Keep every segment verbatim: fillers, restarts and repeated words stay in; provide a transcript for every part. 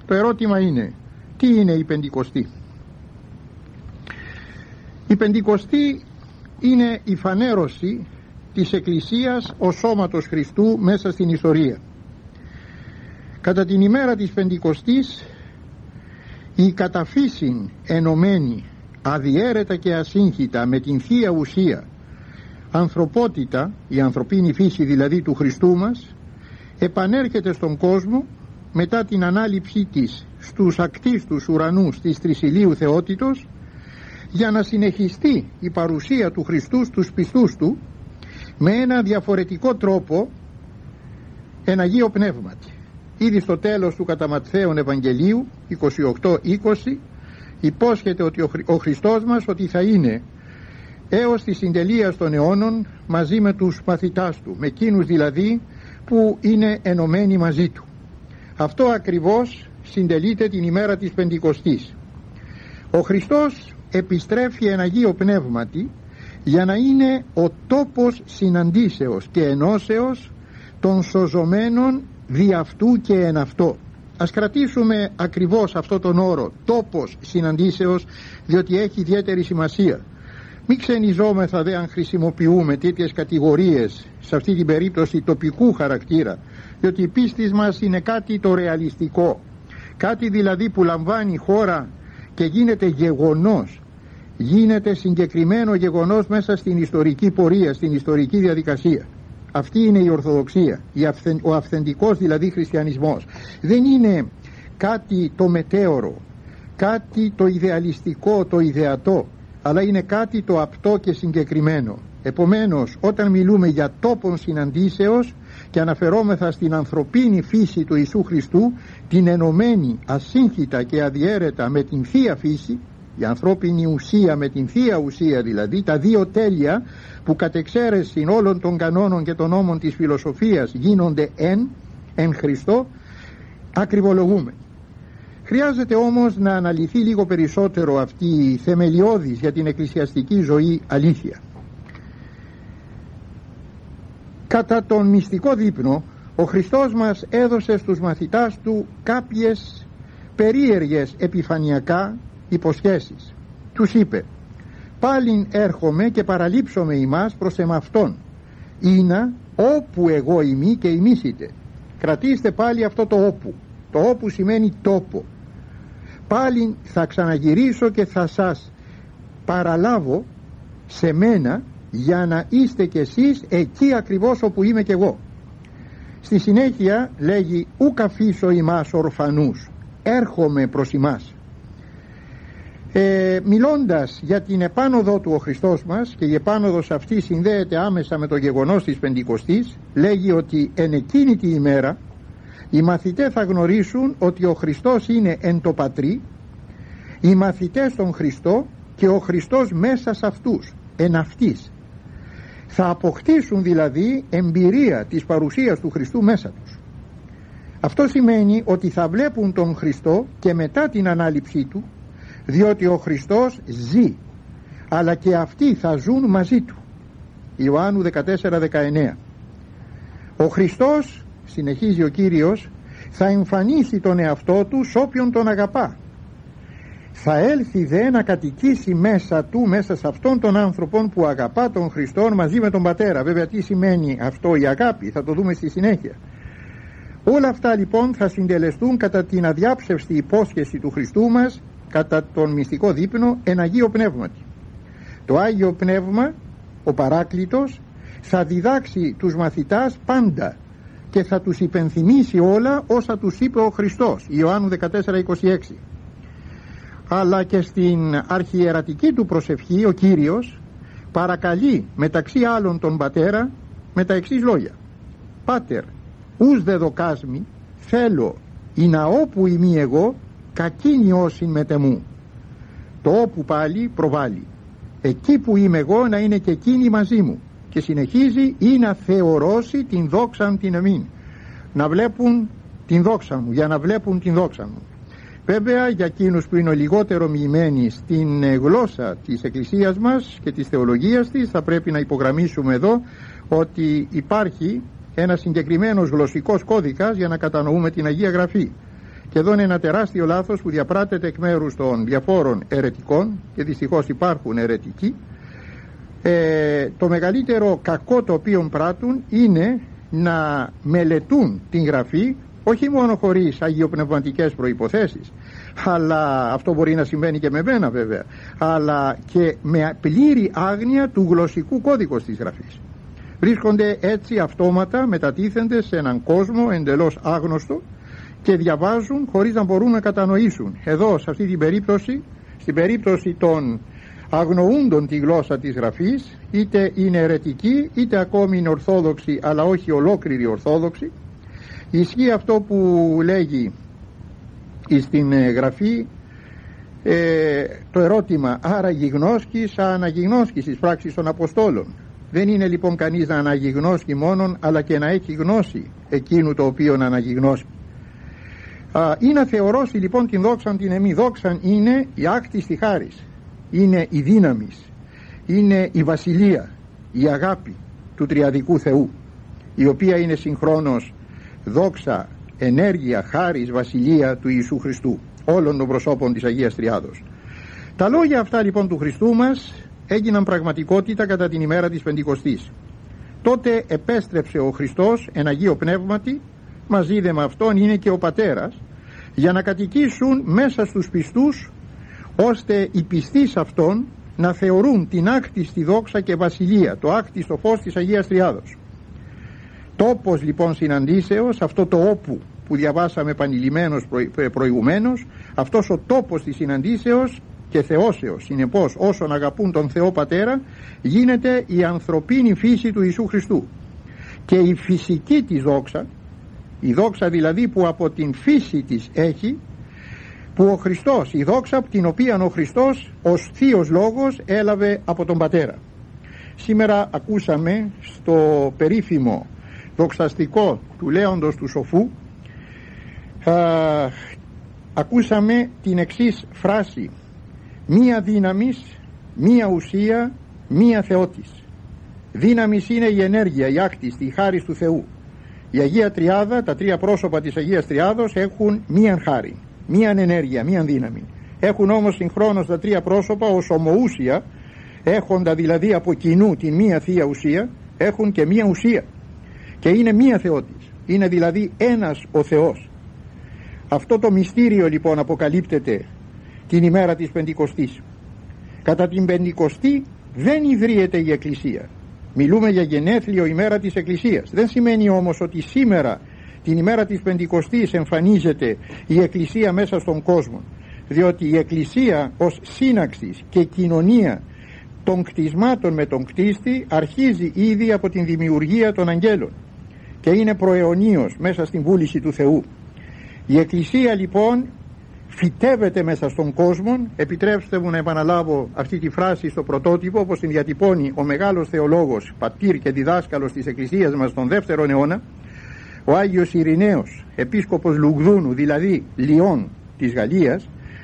Το ερώτημα είναι, τι είναι η Πεντηκοστή? Η Πεντηκοστή είναι η φανέρωση της Εκκλησίας ως σώματος Χριστού μέσα στην ιστορία. Κατά την ημέρα της Πεντηκοστής, η καταφύσιν ενωμένη αδιέρετα και ασύγχυτα με την Θεία Ουσία ανθρωπότητα, η ανθρωπίνη φύση δηλαδή του Χριστού μας, επανέρχεται στον κόσμο μετά την ανάληψή της στους ακτίστους ουρανούς της τρισηλίου θεότητος, για να συνεχιστεί η παρουσία του Χριστού στους πιστούς του με ένα διαφορετικό τρόπο, εν Αγίο Πνεύματι. Ήδη στο τέλος του κατά Ματθαίον Ευαγγελίου είκοσι οκτώ είκοσι υπόσχεται ότι ο Χριστός μας ότι θα είναι έως τη συντελεία των αιώνων μαζί με τους μαθητάς του, με εκείνους δηλαδή που είναι ενωμένοι μαζί του. Αυτό ακριβώς συντελείται την ημέρα της Πεντηκοστής. Ο Χριστός επιστρέφει εν Αγίο Πνεύματι για να είναι ο τόπος συναντήσεως και ενώσεως των σωζομένων δι' αυτού και εν αυτό. Ας κρατήσουμε ακριβώς αυτό τον όρο, τόπος συναντήσεως, διότι έχει ιδιαίτερη σημασία. Μην ξενιζόμεθα δε αν χρησιμοποιούμε τέτοιες κατηγορίες, σε αυτή την περίπτωση τοπικού χαρακτήρα, διότι η πίστη μας είναι κάτι το ρεαλιστικό, κάτι δηλαδή που λαμβάνει χώρα και γίνεται γεγονός, γίνεται συγκεκριμένο γεγονός μέσα στην ιστορική πορεία, στην ιστορική διαδικασία. Αυτή είναι η Ορθοδοξία, ο αυθεντικός δηλαδή χριστιανισμός. Δεν είναι κάτι το μετέωρο, κάτι το ιδεαλιστικό, το ιδεατό, αλλά είναι κάτι το απτό και συγκεκριμένο. Επομένως, όταν μιλούμε για τόπον συναντήσεως και αναφερόμεθα στην ανθρωπίνη φύση του Ιησού Χριστού, την ενωμένη ασύγχυτα και αδιέρετα με την Θεία φύση, η ανθρώπινη ουσία με την Θεία ουσία δηλαδή, τα δύο τέλεια που κατ' εξαίρεση όλων των κανόνων και των νόμων της φιλοσοφίας γίνονται εν, εν Χριστώ, ακριβολογούμε. Χρειάζεται όμως να αναλυθεί λίγο περισσότερο αυτή η θεμελιώδης για την εκκλησιαστική ζωή αλήθεια. Κατά τον μυστικό δείπνο, ο Χριστός μας έδωσε στους μαθητάς του κάποιες περίεργες επιφανειακά υποσχέσεις. Τους είπε, πάλιν έρχομαι και παραλείψομαι ημάς προς εμαυτόν, ήνα όπου εγώ ημί και ημίσετε. Κρατήστε πάλι αυτό το όπου. Το όπου σημαίνει τόπο. Πάλιν θα ξαναγυρίσω και θα σας παραλάβω σε μένα, για να είστε κι εσείς εκεί ακριβώς όπου είμαι κι εγώ. Στη συνέχεια λέγει, ουκ αφήσω ημάς ορφανούς, έρχομαι προς ημάς. Ε, μιλώντας για την επάνωδο του ο Χριστός μας, και η επάνωδος αυτή συνδέεται άμεσα με το γεγονός της Πεντηκοστής, λέγει ότι εν εκείνη τη ημέρα οι μαθητές θα γνωρίσουν ότι ο Χριστός είναι εν το Πατρί, οι μαθητές τον Χριστό και ο Χριστός μέσα σε αυτούς, εν αυτής. Θα αποκτήσουν δηλαδή εμπειρία της παρουσίας του Χριστού μέσα τους. Αυτό σημαίνει ότι θα βλέπουν τον Χριστό και μετά την ανάληψή του, διότι ο Χριστός ζει, αλλά και αυτοί θα ζουν μαζί του. Ιωάννου δεκατέσσερα δεκαεννέα. Ο Χριστός, συνεχίζει ο Κύριος, θα εμφανίσει τον εαυτό του σ' όποιον τον αγαπά. Θα έλθει δε να κατοικήσει μέσα του, μέσα σε αυτόν τον άνθρωπον που αγαπά τον Χριστόν μαζί με τον Πατέρα. Βέβαια τι σημαίνει αυτό η αγάπη, θα το δούμε στη συνέχεια. Όλα αυτά λοιπόν θα συντελεστούν κατά την αδιάψευστη υπόσχεση του Χριστού μας, κατά τον μυστικό δείπνο εν Αγίο Πνεύματι. Το Άγιο Πνεύμα, ο Παράκλητος, θα διδάξει τους μαθητάς πάντα και θα τους υπενθυμίσει όλα όσα τους είπε ο Χριστός. Ιωάννου δεκατέσσερα είκοσι έξι. Αλλά και στην αρχιερατική του προσευχή ο Κύριος παρακαλεί μεταξύ άλλων τον Πατέρα με τα εξής λόγια. Πάτερ, ους δε δοκάσμι, θέλω ή να όπου ημί εγώ κακίνι όσην μετεμού. Το όπου πάλι προβάλλει. Εκεί που είμαι εγώ να είναι και εκείνοι μαζί μου. Και συνεχίζει, ή να θεωρώσει την δόξαν την εμήν. Να βλέπουν την δόξα μου, για να βλέπουν την δόξα μου. Βέβαια για εκείνους που είναι λιγότερο μοιημένοι στην γλώσσα της Εκκλησίας μας και της θεολογίας της, θα πρέπει να υπογραμμίσουμε εδώ ότι υπάρχει ένας συγκεκριμένος γλωσσικός κώδικας για να κατανοούμε την Αγία Γραφή. Και εδώ είναι ένα τεράστιο λάθος που διαπράττεται εκ μέρους των διαφόρων αιρετικών, και δυστυχώς υπάρχουν αιρετικοί. Ε, το μεγαλύτερο κακό το οποίο πράττουν είναι να μελετούν την Γραφή, όχι μόνο χωρίς αγιοπνευματικές προϋποθέσεις, αλλά αυτό μπορεί να συμβαίνει και με μένα βέβαια, αλλά και με πλήρη άγνοια του γλωσσικού κώδικος της Γραφής. Βρίσκονται έτσι αυτόματα, μετατίθενται σε έναν κόσμο εντελώς άγνωστο και διαβάζουν χωρίς να μπορούν να κατανοήσουν. Εδώ σε αυτή την περίπτωση, στην περίπτωση των αγνοούντων τη γλώσσα της Γραφής, είτε είναι αιρετικοί είτε ακόμη είναι ορθόδοξοι, αλλά όχι ολόκληροι ορθόδοξοι, ισχύει αυτό που λέγει στην Γραφή ε, το ερώτημα, άρα γιγνώσκης αναγιγνώσκης εις πράξεις των Αποστόλων. Δεν είναι λοιπόν κανείς να αναγιγνώσκει μόνον, αλλά και να έχει γνώση εκείνου το οποίο να αναγιγνώσκει. Ή να θεωρώσει λοιπόν την δόξαν την εμή. Δόξαν είναι η άκτιστη χάρις, είναι η δύναμης, είναι η βασιλεία, η αγάπη του τριαδικού Θεού, η οποία είναι συγχρόνως δόξα, ενέργεια, χάρις, βασιλεία του Ιησού Χριστού, όλων των προσώπων της Αγίας Τριάδος. Τα λόγια αυτά λοιπόν του Χριστού μας έγιναν πραγματικότητα κατά την ημέρα της Πεντηκοστής. Τότε επέστρεψε ο Χριστός εν Αγίο Πνεύματι, μαζί δε με Αυτόν είναι και ο Πατέρας, για να κατοικήσουν μέσα στους πιστούς, ώστε οι πιστοί σε Αυτόν να θεωρούν την άκτιστη δόξα και βασιλεία, το άκτιστο φως της Αγίας Τριάδος. Τόπος λοιπόν συναντήσεως, αυτό το όπου που διαβάσαμε επανειλημμένως προηγουμένως, αυτός ο τόπος της συναντήσεως και θεώσεως, συνεπώς όσων αγαπούν τον Θεό Πατέρα, γίνεται η ανθρωπίνη φύση του Ιησού Χριστού και η φυσική της δόξα, η δόξα δηλαδή που από την φύση της έχει, που ο Χριστός, η δόξα την οποία ο Χριστός ως θείος λόγος έλαβε από τον Πατέρα. Σήμερα ακούσαμε στο περίφημο δοξαστικό του Λέοντος του Σοφού, α, ακούσαμε την εξής φράση: μία δύναμης, μία ουσία, μία θεότης. Δύναμης είναι η ενέργεια, η άκτιστη, η χάρις του Θεού. Η Αγία Τριάδα, τα τρία πρόσωπα της Αγίας Τριάδος έχουν μίαν χάρη, μίαν ενέργεια, μίαν δύναμη. Έχουν όμως συγχρόνως τα τρία πρόσωπα ως ομοούσια, έχοντα δηλαδή από κοινού την μία θεία ουσία, έχουν και μία ουσία και είναι μία θεότης, είναι δηλαδή ένας ο Θεός. Αυτό το μυστήριο λοιπόν αποκαλύπτεται την ημέρα της Πεντηκοστής. Κατά την Πεντηκοστή δεν ιδρύεται η Εκκλησία. Μιλούμε για γενέθλιο ημέρα της Εκκλησίας. Δεν σημαίνει όμως ότι σήμερα την ημέρα της Πεντηκοστής εμφανίζεται η Εκκλησία μέσα στον κόσμο, διότι η Εκκλησία ως σύναξη και κοινωνία των κτισμάτων με τον κτίστη αρχίζει ήδη από την δημιουργία των αγγέλων και είναι προαιωνίως μέσα στην βούληση του Θεού. Η Εκκλησία λοιπόν φυτεύεται μέσα στον κόσμο. Επιτρέψτε μου να επαναλάβω αυτή τη φράση στο πρωτότυπο, όπως την διατυπώνει ο μεγάλος θεολόγος, πατήρ και διδάσκαλος της Εκκλησίας μας τον δεύτερον αιώνα, ο Άγιος Ειρηναίος, επίσκοπος Λουγδούνου, δηλαδή Λιών της Γαλλίας,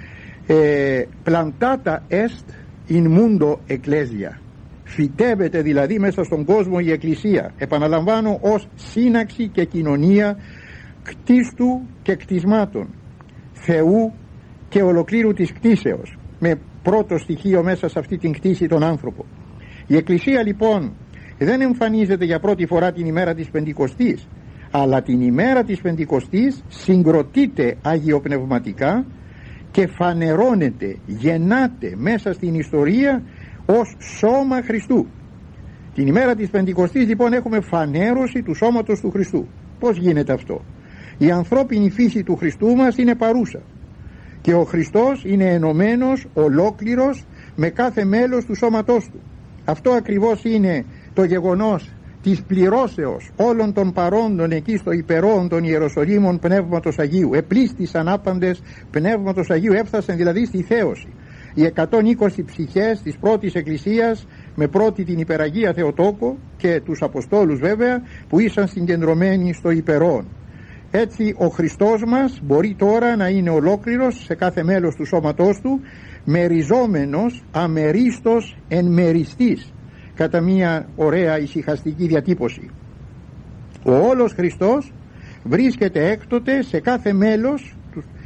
ε, plantata est in mundo ecclesia. Φυτεύεται δηλαδή μέσα στον κόσμο η Εκκλησία, επαναλαμβάνω, ως σύναξη και κοινωνία κτίστου και κτισμάτων, Θεού και ολοκλήρου της κτίσεως, με πρώτο στοιχείο μέσα σε αυτή την κτήση τον άνθρωπο. Η Εκκλησία λοιπόν δεν εμφανίζεται για πρώτη φορά την ημέρα της Πεντηκοστής, αλλά την ημέρα της Πεντηκοστής συγκροτείται αγιοπνευματικά και φανερώνεται, γεννάται μέσα στην ιστορία ως σώμα Χριστού. Την ημέρα της Πεντηκοστής λοιπόν έχουμε φανέρωση του σώματος του Χριστού. Πώς γίνεται αυτό? Η ανθρώπινη φύση του Χριστού μας είναι παρούσα και ο Χριστός είναι ενωμένος ολόκληρος με κάθε μέλος του σώματός του. Αυτό ακριβώς είναι το γεγονός της πληρώσεως όλων των παρόντων εκεί στο υπερόν των Ιεροσολύμων Πνεύματος Αγίου. Επλήστησαν άπαντες Πνεύματος Αγίου, έφτασαν δηλαδή στη θέωση. Οι εκατόν είκοσι ψυχές της πρώτης Εκκλησίας, με πρώτη την υπεραγία Θεοτόκο και τους Αποστόλους βέβαια, που ήσαν συγκεντρωμένοι στο υπερόν. Έτσι ο Χριστός μας μπορεί τώρα να είναι ολόκληρος σε κάθε μέλος του σώματός του, μεριζόμενος αμερίστος εν μεριστής, κατά μια ωραία ησυχαστική διατύπωση. Ο όλος Χριστός βρίσκεται έκτοτε σε κάθε μέλος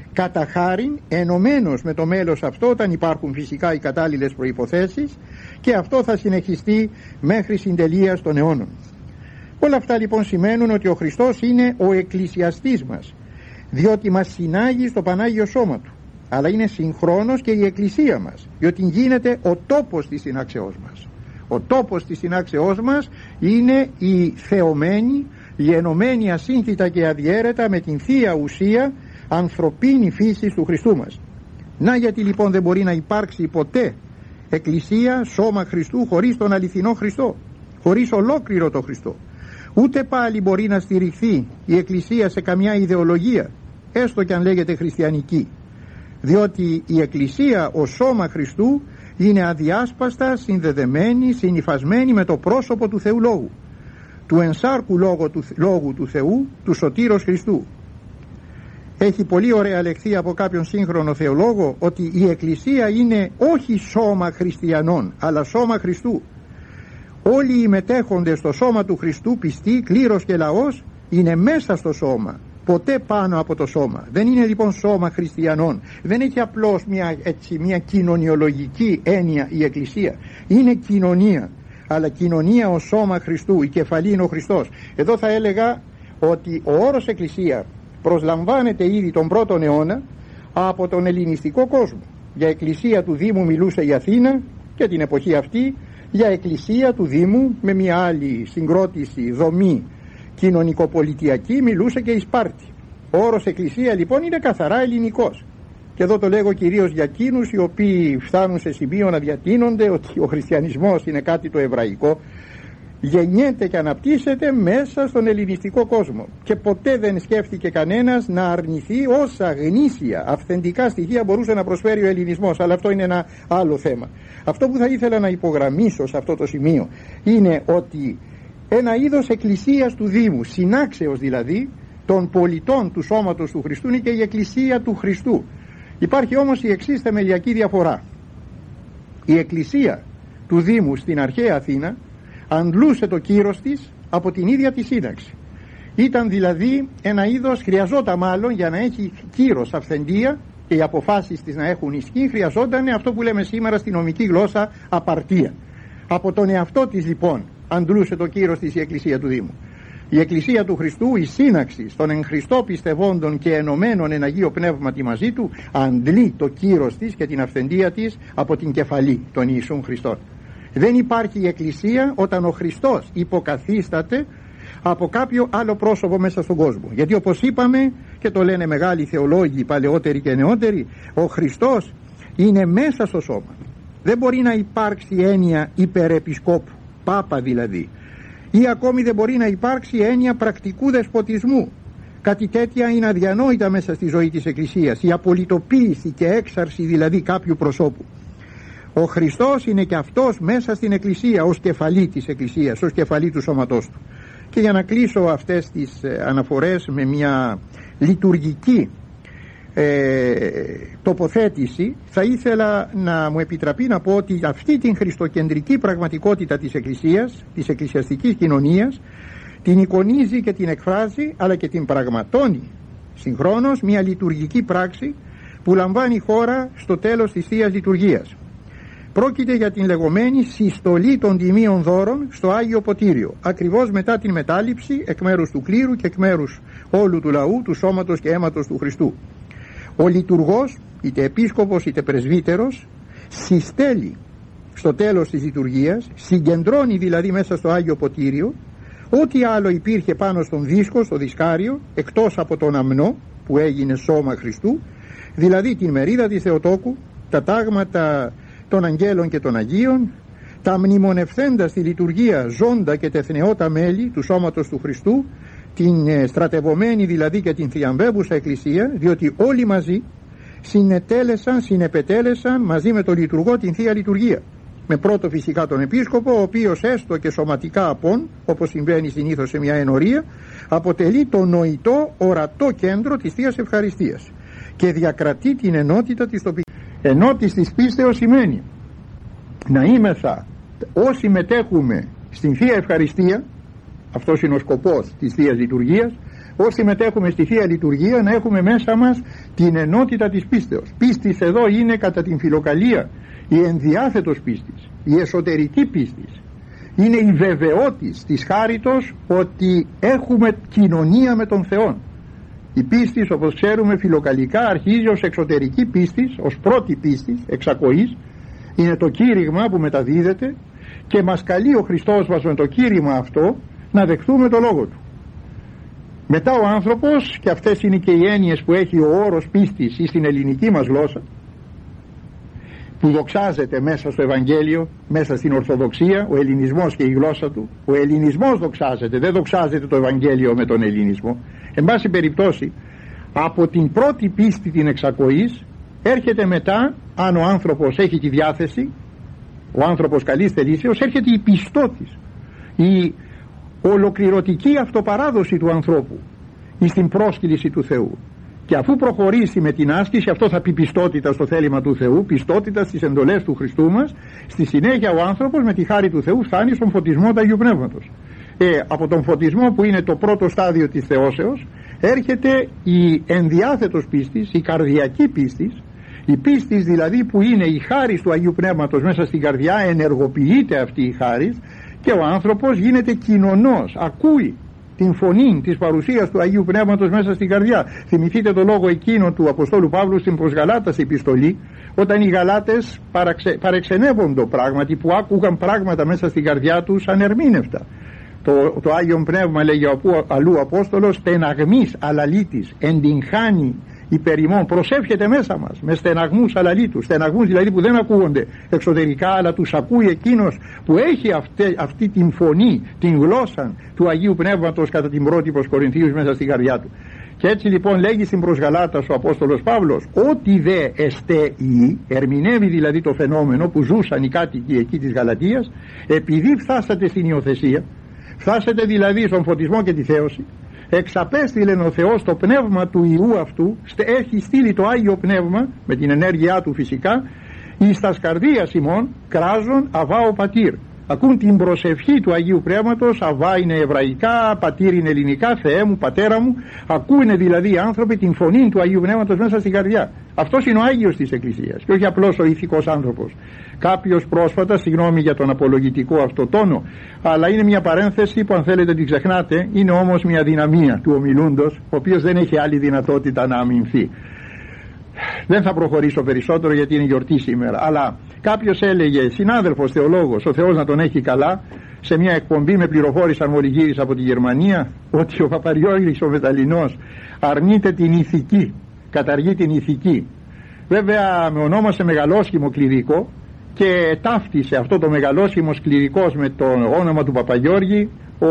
κατά χάριν ενωμένος με το μέλος αυτό, όταν υπάρχουν φυσικά οι κατάλληλες προϋποθέσεις, και αυτό θα συνεχιστεί μέχρι συντελείας των αιώνων. Όλα αυτά λοιπόν σημαίνουν ότι ο Χριστός είναι ο εκκλησιαστής μας, διότι μας συνάγει στο Πανάγιο Σώμα Του, αλλά είναι συγχρόνως και η εκκλησία μας, διότι γίνεται ο τόπος της συνάξεώς μας. Ο τόπος της συνάξεώς μας είναι η θεωμένη, η ενωμένη ασύνθητα και αδιέρετα με την Θεία Ουσία ανθρωπίνη φύση του Χριστού μας. Να γιατί λοιπόν δεν μπορεί να υπάρξει ποτέ εκκλησία, σώμα Χριστού, χωρίς τον αληθινό Χριστό, χωρίς ολόκληρο το Χριστό. Ούτε πάλι μπορεί να στηριχθεί η εκκλησία σε καμιά ιδεολογία, έστω και αν λέγεται χριστιανική, διότι η εκκλησία ως σώμα Χριστού είναι αδιάσπαστα συνδεδεμένη, συνυφασμένη με το πρόσωπο του Θεού Λόγου, του ενσάρκου λόγου του, λόγου του Θεού, του Σωτήρος Χριστού. Έχει πολύ ωραία λεχθεί από κάποιον σύγχρονο θεολόγο ότι η εκκλησία είναι όχι σώμα χριστιανών, αλλά σώμα Χριστού. Όλοι οι μετέχοντες στο σώμα του Χριστού, πιστοί, κλήρος και λαός, είναι μέσα στο σώμα, ποτέ πάνω από το σώμα. Δεν είναι λοιπόν σώμα χριστιανών, δεν έχει απλώς μια, έτσι, μια κοινωνιολογική έννοια η εκκλησία. Είναι κοινωνία, αλλά κοινωνία ως σώμα Χριστού, η κεφαλή είναι ο Χριστός. Εδώ θα έλεγα ότι ο όρος εκκλησία προσλαμβάνεται ήδη τον πρώτον αιώνα από τον ελληνιστικό κόσμο. Για εκκλησία του Δήμου μιλούσε η Αθήνα, και την εποχή αυτή για εκκλησία του Δήμου με μια άλλη συγκρότηση, δομή κοινωνικοπολιτιακή, μιλούσε και η Σπάρτη. Ο όρος εκκλησία λοιπόν είναι καθαρά ελληνικός, και εδώ το λέγω κυρίως για εκείνους οι οποίοι φτάνουν σε σημείο να διατείνονται ότι ο χριστιανισμός είναι κάτι το εβραϊκό. Γεννιέται και αναπτύσσεται μέσα στον ελληνιστικό κόσμο, και ποτέ δεν σκέφτηκε κανένας να αρνηθεί όσα γνήσια αυθεντικά στοιχεία μπορούσε να προσφέρει ο ελληνισμός, αλλά αυτό είναι ένα άλλο θέμα. Αυτό που θα ήθελα να υπογραμμίσω σε αυτό το σημείο είναι ότι ένα είδος εκκλησίας του Δήμου, συνάξεως δηλαδή των πολιτών του σώματος του Χριστού, είναι και η εκκλησία του Χριστού. Υπάρχει όμως η εξής θεμελιακή διαφορά. Η εκκλησία του Δήμου στην αρχαία Αθήνα αντλούσε το κύρος της από την ίδια τη σύνταξη. Ήταν δηλαδή ένα είδος, χρειαζόταν μάλλον για να έχει κύρος, αυθεντία, και οι αποφάσεις της να έχουν ισχύ, χρειαζόταν αυτό που λέμε σήμερα στη νομική γλώσσα απαρτία. Από τον εαυτό της λοιπόν αντλούσε το κύρος της η εκκλησία του Δήμου. Η εκκλησία του Χριστού, η σύναξη των εν Χριστώ πιστευόντων και ενωμένων εν Αγίο Πνεύματι μαζί του, αντλεί το κύρος της και την αυθεντία της από την κεφαλή των Ιησούν Χριστών. Δεν υπάρχει η εκκλησία όταν ο Χριστός υποκαθίσταται από κάποιο άλλο πρόσωπο μέσα στον κόσμο. Γιατί όπως είπαμε, και το λένε μεγάλοι θεολόγοι παλαιότεροι και νεότεροι, ο Χριστός είναι μέσα στο σώμα. Δεν μπορεί να υπάρξει έννοια υπερεπισκόπου, πάπα δηλαδή, ή ακόμη δεν μπορεί να υπάρξει έννοια πρακτικού δεσποτισμού. Κάτι τέτοια είναι αδιανόητα μέσα στη ζωή της Εκκλησίας, η απολυτοποίηση και έξαρση δηλαδή κάποιου προσώπου. Ο Χριστός είναι και αυτός μέσα στην Εκκλησία ως κεφαλή της Εκκλησίας, ως κεφαλή του σώματός του. Και για να κλείσω αυτές τις αναφορές με μια λειτουργική ε, τοποθέτηση, θα ήθελα να μου επιτραπεί να πω ότι αυτή την χριστοκεντρική πραγματικότητα της Εκκλησίας, της εκκλησιαστικής κοινωνίας, την εικονίζει και την εκφράζει, αλλά και την πραγματώνει συγχρόνως μια λειτουργική πράξη που λαμβάνει χώρα στο τέλος της Θείας Λειτουργίας. Πρόκειται για την λεγόμενη συστολή των τιμίων δώρων στο Άγιο Ποτήριο, ακριβώς μετά την μετάληψη εκ μέρους του κλήρου και εκ μέρους όλου του λαού, του σώματος και αίματος του Χριστού. Ο λειτουργός, είτε επίσκοπος είτε πρεσβύτερος, συστέλει στο τέλος της λειτουργίας, συγκεντρώνει δηλαδή μέσα στο Άγιο Ποτήριο ό,τι άλλο υπήρχε πάνω στον δίσκο, στο δισκάριο, εκτός από τον αμνό που έγινε σώμα Χριστού, δηλαδή την μερίδα της Θεοτόκου, τα τάγματα των αγγέλων και των Αγίων, τα μνημονευθέντα στη λειτουργία ζώντα και τεθνεώτα μέλη του σώματος του Χριστού, την στρατευωμένη δηλαδή και την θριαμβεύουσα Εκκλησία, διότι όλοι μαζί συνετέλεσαν, συνεπετέλεσαν μαζί με τον λειτουργό την Θεία Λειτουργία, με πρώτο φυσικά τον Επίσκοπο, ο οποίος έστω και σωματικά απόν, όπως συμβαίνει συνήθως σε μια ενορία, αποτελεί το νοητό ορατό κέντρο της Θείας Ευχαριστίας και διακρατεί την ενότητα της τοπικής. Ενότης της πίστεως σημαίνει να είμεθα όσοι μετέχουμε στην Θεία Ευχαριστία, αυτός είναι ο σκοπός της Θείας Λειτουργίας, όσοι συμμετέχουμε στη Θεία Λειτουργία, να έχουμε μέσα μας την ενότητα της πίστεως. Πίστης εδώ είναι κατά την φιλοκαλία η ενδιάθετος πίστης, η εσωτερική πίστης. Είναι η βεβαιότης της χάριτος ότι έχουμε κοινωνία με τον Θεό. Η πίστης, όπως ξέρουμε, φιλοκαλικά αρχίζει ως εξωτερική πίστης, ως πρώτη πίστης εξακοής. Είναι το κήρυγμα που μεταδίδεται και μας καλεί ο Χριστός μας με το κήρυγμα αυτό να δεχθούμε το Λόγο Του. Μετά ο άνθρωπος, και αυτές είναι και οι έννοιες που έχει ο όρος πίστης ή στην ελληνική μας γλώσσα, που δοξάζεται μέσα στο Ευαγγέλιο, μέσα στην Ορθοδοξία, ο ελληνισμός και η γλώσσα του. Ο ελληνισμός δοξάζεται, δεν δοξάζεται το Ευαγγέλιο με τον ελληνισμό. Εν πάση περιπτώσει, από την πρώτη πίστη την εξακοής έρχεται μετά, αν ο άνθρωπος έχει τη διάθεση, ο άνθρωπος καλής θελήσεως, έρχεται η πιστότης, η ολοκληρωτική αυτοπαράδοση του ανθρώπου στην πρόσκληση του Θεού. Και αφού προχωρήσει με την άσκηση, αυτό θα πει πιστότητα στο θέλημα του Θεού, πιστότητα στις εντολές του Χριστού μας. Στη συνέχεια ο άνθρωπος με τη χάρη του Θεού φτάνει στον φωτισμό του Αγίου Πνεύματος. Ε, από τον φωτισμό, που είναι το πρώτο στάδιο της θεώσεως, έρχεται η ενδιάθετος πίστης, η καρδιακή πίστης, η πίστης δηλαδή που είναι η χάρις του Αγίου Πνεύματος μέσα στην καρδιά, ενεργοποιείται αυτή η χάρις και ο άνθρωπος γίνεται κοινωνός, ακούει την φωνή της παρουσίας του Αγίου Πνεύματος μέσα στην καρδιά. Θυμηθείτε το λόγο εκείνο του Αποστόλου Παύλου στην προς Γαλάτας επιστολή, όταν οι Γαλάτες παραξε, παρεξενεύονται πράγματι, που άκουγαν πράγματα μέσα στην καρδιά τους ανερμήνευτα. Το, το Άγιο Πνεύμα, λέγει αλλού ο Απόστολος, στεναγμής αλαλήτης, εντυγχάνει υπερημών, προσεύχεται μέσα μας με στεναγμούς αλαλήτους, στεναγμούς δηλαδή που δεν ακούγονται εξωτερικά, αλλά τους ακούει εκείνος που έχει αυτή, αυτή την φωνή, την γλώσσα του Αγίου Πνεύματος κατά την πρώτη προς Κορινθίους μέσα στην καρδιά του. Και έτσι λοιπόν λέγει στην προς Γαλάτας ο Απόστολος Παύλος, ότι δε εστέει, ερμηνεύει δηλαδή το φαινόμενο που ζούσαν οι κάτοικοι εκεί της Γαλατίας, επειδή φτάσατε στην υιοθεσία, φτάσατε δηλαδή στον φωτισμό και τη θέωση, εξαπέστειλε ο Θεός το πνεύμα του Ιού αυτού, έχει στείλει το Άγιο Πνεύμα με την ενέργειά του φυσικά, εις τας καρδίας ημών κράζον αβά ο πατήρ. Ακούν την προσευχή του Αγίου Πνεύματος, αβά είναι εβραϊκά, πατήρ είναι ελληνικά, Θεέ μου, πατέρα μου. Ακούνε δηλαδή οι άνθρωποι την φωνή του Αγίου Πνεύματος μέσα στην καρδιά. Αυτός είναι ο Άγιος της Εκκλησίας και όχι απλώς ο ηθικός άνθρωπος. Κάποιος πρόσφατα, συγγνώμη για τον απολογητικό αυτό τόνο, αλλά είναι μια παρένθεση που αν θέλετε την ξεχνάτε, είναι όμως μια δυναμία του ομιλούντος, ο οποίος δεν έχει άλλη δυνατότητα να αμυνθεί. Δεν θα προχωρήσω περισσότερο γιατί είναι γιορτή σήμερα, αλλά κάποιος έλεγε, συνάδελφος θεολόγος, ο Θεός να τον έχει καλά, σε μια εκπομπή με πληροφόρησαν μόλι γύρισα από τη Γερμανία, ότι ο Παπαριώγης ο Μεταλλινός αρνείται την ηθική, καταργεί την ηθική. Βέβαια με ονόμασε μεγαλόσχημο κληρικό και ταύτισε αυτό το μεγαλόσχημος κληρικός με το όνομα του Παπαγιώργη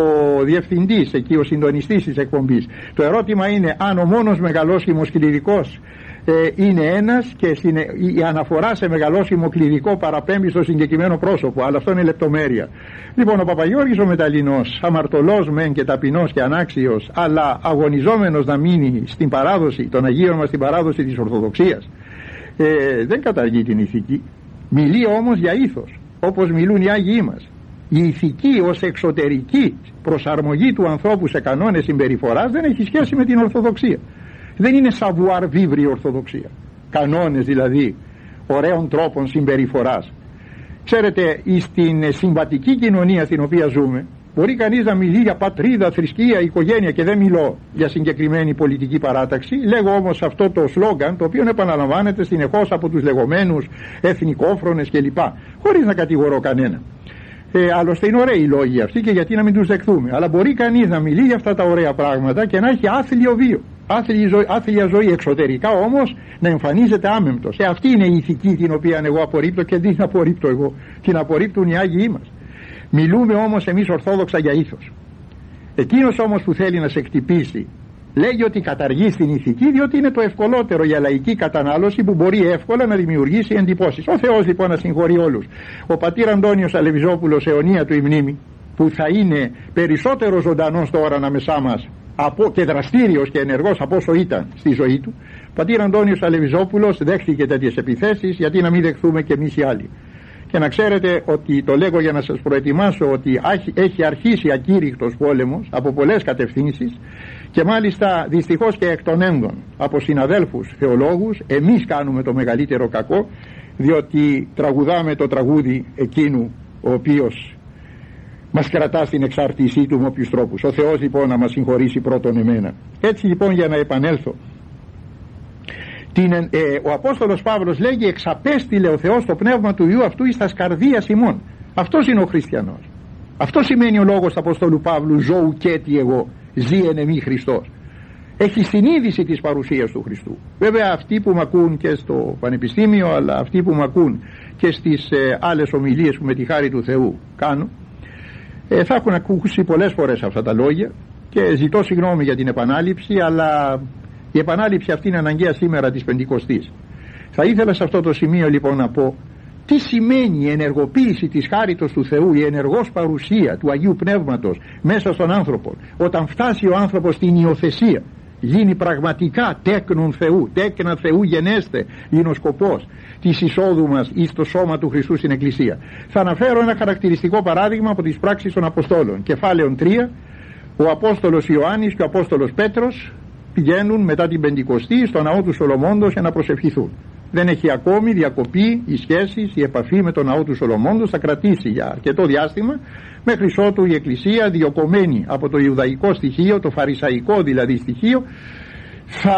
ο διευθυντής εκεί, ο συντονιστής της εκπομπής. Το ερώτημα είναι αν ο μόνος μεγαλόσχημος κληρικός ε, είναι ένας και συνε, η αναφορά σε μεγαλόσχημο κληρικό παραπέμπει στο συγκεκριμένο πρόσωπο, αλλά αυτό είναι λεπτομέρεια. Λοιπόν, ο Παπαγιώργης ο Μεταλλινός, αμαρτωλός μεν και ταπεινός και ανάξιος, αλλά αγωνιζόμενος να μείνει στην παράδοση των Αγίων μας, στην παράδοση της Ορθοδοξίας, ε, δεν καταργεί την ηθική. Μιλεί όμως για ήθος, όπως μιλούν οι Άγιοι μας. Η ηθική ως εξωτερική προσαρμογή του ανθρώπου σε κανόνες συμπεριφοράς δεν έχει σχέση με την Ορθοδοξία. Δεν είναι savoir vivre η Ορθοδοξία, κανόνες δηλαδή ωραίων τρόπων συμπεριφοράς. Ξέρετε, στην συμβατική κοινωνία στην οποία ζούμε, μπορεί κανείς να μιλεί για πατρίδα, θρησκεία, οικογένεια, και δεν μιλώ για συγκεκριμένη πολιτική παράταξη. Λέγω όμως αυτό το σλόγγαν, το οποίο επαναλαμβάνεται συνεχώς από τους λεγόμενους εθνικόφρονες κλπ, χωρίς να κατηγορώ κανένα. Ε, άλλωστε είναι ωραίοι οι λόγοι αυτοί και γιατί να μην τους δεχθούμε. Αλλά μπορεί κανείς να μιλεί για αυτά τα ωραία πράγματα και να έχει άθλιο βίο, άθλια ζωή, άθλια ζωή, εξωτερικά όμως να εμφανίζεται άμεμπτος. Ε, αυτή είναι η ηθική την οποία εγώ απορρίπτω και δεν την απορρίπτω εγώ, την απορρίπτουν οι Άγιοι μας. Μιλούμε όμως εμείς ορθόδοξα για ήθος. Εκείνος όμως που θέλει να σε χτυπήσει λέγει ότι καταργεί την ηθική, διότι είναι το ευκολότερο για λαϊκή κατανάλωση που μπορεί εύκολα να δημιουργήσει εντυπώσεις. Ο Θεός λοιπόν να συγχωρεί όλους. Ο πατήρ Αντώνιος Αλεβιζόπουλος, αιωνία του η μνήμη, που θα είναι περισσότερο ζωντανός τώρα ανάμεσά μας από, και δραστήριος και ενεργός από όσο ήταν στη ζωή του, ο πατήρ Αντώνιος Αλεβιζόπουλος δέχθηκε τέτοιες επιθέσεις, γιατί να μην δεχθούμε και εμείς οι άλλοι. Και να ξέρετε ότι το λέγω για να σας προετοιμάσω ότι έχει αρχίσει ακήρυκτος πόλεμος από πολλές κατευθύνσεις, και μάλιστα δυστυχώς και εκ των ένδων από συναδέλφους θεολόγους. Εμείς κάνουμε το μεγαλύτερο κακό, διότι τραγουδάμε το τραγούδι εκείνου ο οποίος μας κρατά στην εξάρτησή του με όποιους τρόπους. Ο Θεός λοιπόν να μας συγχωρήσει πρώτον εμένα. Έτσι λοιπόν, για να επανέλθω, την, ε, ο Απόστολος Παύλος λέγει: εξαπέστειλε ο Θεός το πνεύμα του Υιού αυτού εις τας καρδίας ημών. Αυτός είναι ο χριστιανός. Αυτό σημαίνει ο λόγος του Αποστόλου Παύλου: ζώου και τι εγώ, ζει εν εμεί Χριστός. Έχει συνείδηση της παρουσίας του Χριστού. Βέβαια αυτοί που μ' ακούν και στο πανεπιστήμιο, αλλά αυτοί που μ' ακούν και στις ε, άλλες ομιλίες που με τη χάρη του Θεού κάνω, ε, θα έχουν ακούσει πολλές φορές αυτά τα λόγια, και ζητώ συγγνώμη για την επανάληψη, αλλά η επανάληψη αυτή είναι αναγκαία σήμερα της Πεντηκοστής. Θα ήθελα σε αυτό το σημείο λοιπόν να πω τι σημαίνει η ενεργοποίηση της χάριτος του Θεού, η ενεργός παρουσία του Αγίου Πνεύματος μέσα στον άνθρωπο, όταν φτάσει ο άνθρωπος στην υιοθεσία, γίνει πραγματικά τέκνον Θεού, τέκνα Θεού γενέστε, είναι ο σκοπός της εισόδου μας εις το σώμα του Χριστού στην Εκκλησία. Θα αναφέρω ένα χαρακτηριστικό παράδειγμα από τις πράξεις των Αποστόλων. Κεφάλαιο τρία. Ο Απόστολος Ιωάννης και ο Απόστολος Πέτρος πηγαίνουν μετά την Πεντηκοστή στο ναό του Σολομώντος για να προσευχηθούν. Δεν έχει ακόμη διακοπεί η σχέση, η επαφή με τον ναό του Σολομώντος. Θα κρατήσει για αρκετό διάστημα, μέχρι ότου η Εκκλησία, διοκομμένη από το Ιουδαϊκό στοιχείο, το Φαρισαϊκό δηλαδή στοιχείο, θα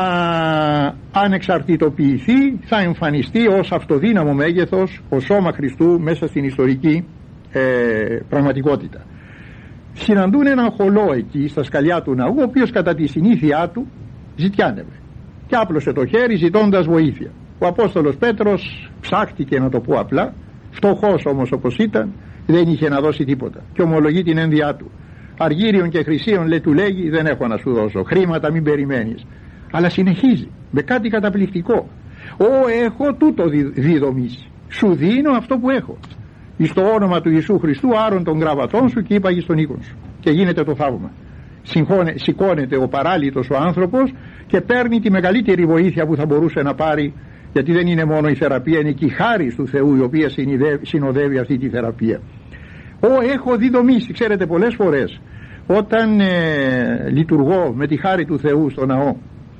ανεξαρτητοποιηθεί, θα εμφανιστεί ως αυτοδύναμο μέγεθος, ως σώμα Χριστού μέσα στην ιστορική ε, πραγματικότητα. Συναντούν έναν χολό εκεί στα σκαλιά του ναού, ο οποίος κατά τη συνήθειά του ζητιάνευε και άπλωσε το χέρι ζητώντας βοήθεια. Ο Απόστολος Πέτρος ψάχτηκε, να το πω απλά, φτωχός όμως όπως ήταν, δεν είχε να δώσει τίποτα και ομολογεί την ένδυά του. Αργύριον και χρυσίων, λέει, του λέγει, δεν έχω να σου δώσω, χρήματα μην περιμένεις. Αλλά συνεχίζει με κάτι καταπληκτικό: «Ω, έχω τούτο διδομήσει, σου δίνω αυτό που έχω. Εις το όνομα του Ιησού Χριστού άρον των γραβατών σου και είπαγες στον οίκον σου». Και γίνεται το θαύμα. Συγχώνε, σηκώνεται ο παράλυτος ο άνθρωπος και παίρνει τη μεγαλύτερη βοήθεια που θα μπορούσε να πάρει, γιατί δεν είναι μόνο η θεραπεία, είναι και η χάρις του Θεού η οποία συνοδεύει αυτή τη θεραπεία. «Ω, έχω διδομήσει». Ξέρετε, πολλές φορές όταν ε, λειτουργώ με τη χάρη του Θεού στο ναό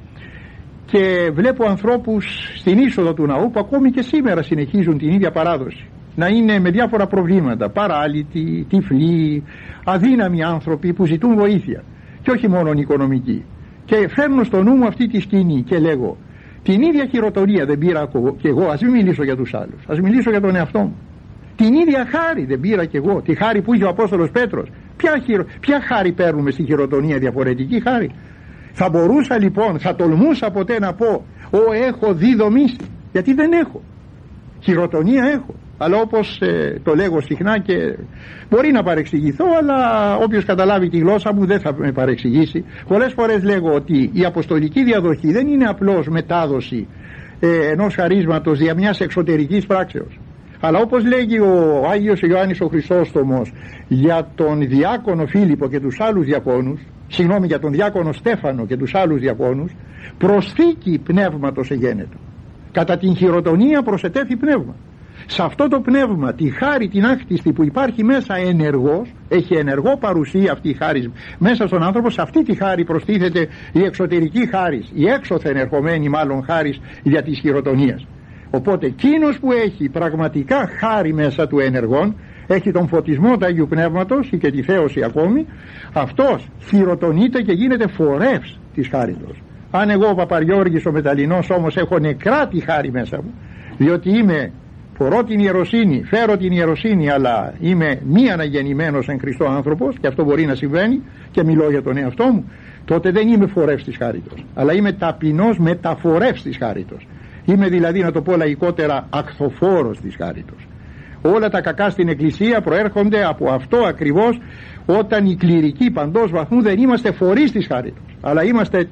και βλέπω ανθρώπους στην είσοδο του ναού που ακόμη και σήμερα συνεχίζουν την ίδια παράδοση, να είναι με διάφορα προβλήματα, παράλυτοι, τυφλοί, αδύναμοι άνθρωποι που ζητούν βοήθεια και όχι μόνο οικονομική, και φέρνω στο νου μου αυτή τη σκηνή και λέγω: την ίδια χειροτονία δεν πήρα και εγώ, ας μην μιλήσω για τους άλλους, ας μιλήσω για τον εαυτό μου. Την ίδια χάρη δεν πήρα και εγώ, τη χάρη που είχε ο Απόστολος Πέτρος. Ποια, χειρο... Ποια χάρη παίρνουμε στη χειροτονία, διαφορετική χάρη? Θα μπορούσα λοιπόν, θα τολμούσα ποτέ να πω: «Ω, έχω διδομήσει», γιατί δεν έχω. Χειροτονία έχω, αλλά όπως ε, το λέγω συχνά και μπορεί να παρεξηγηθώ, αλλά όποιος καταλάβει τη γλώσσα μου δεν θα με παρεξηγήσει. Πολλές φορές λέγω ότι η αποστολική διαδοχή δεν είναι απλώς μετάδοση ε, ενός χαρίσματος δια μιας εξωτερικής πράξεως, αλλά όπως λέγει ο Άγιος Ιωάννης ο Χρυσόστομος για τον διάκονο Φίλιππο και τους άλλους διακόνους, συγγνώμη, για τον διάκονο Στέφανο και τους άλλους διακόνους, προσθήκη πνεύματος εγένετο. Κατά την χειροτονία προσετέθη πνεύμα. Σε αυτό το πνεύμα, τη χάρη την άκτιστη που υπάρχει μέσα ενεργός, έχει ενεργό παρουσία αυτή η χάρη μέσα στον άνθρωπο, σε αυτή τη χάρη προστίθεται η εξωτερική χάρη, η έξωθεν ερχομένη μάλλον χάρη για της χειροτονίας. Οπότε εκείνος που έχει πραγματικά χάρη μέσα του ενεργών, έχει τον φωτισμό του Αγίου Πνεύματος ή και τη θέωση ακόμη, αυτός χειροτονείται και γίνεται φορεύς της χάριτος. Αν εγώ ο Παπαριώργης ο Μεταλλινός όμως έχω νεκρά τη χάρη μέσα μου, διότι είμαι, φορώ την ιεροσύνη, φέρω την ιεροσύνη, αλλά είμαι μη αναγεννημένος εν Χριστώ άνθρωπος, και αυτό μπορεί να συμβαίνει και μιλώ για τον εαυτό μου, τότε δεν είμαι φορεύς της χάριτος, αλλά είμαι ταπεινός μεταφορεύς της χάριτος. Είμαι δηλαδή, να το πω λαϊκότερα, ακθοφόρος της χάριτος. Όλα τα κακά στην Εκκλησία προέρχονται από αυτό ακριβώς, όταν οι κληρικοί παντός βαθμού δεν είμαστε φορείς της χάριτος, αλλά είμαστε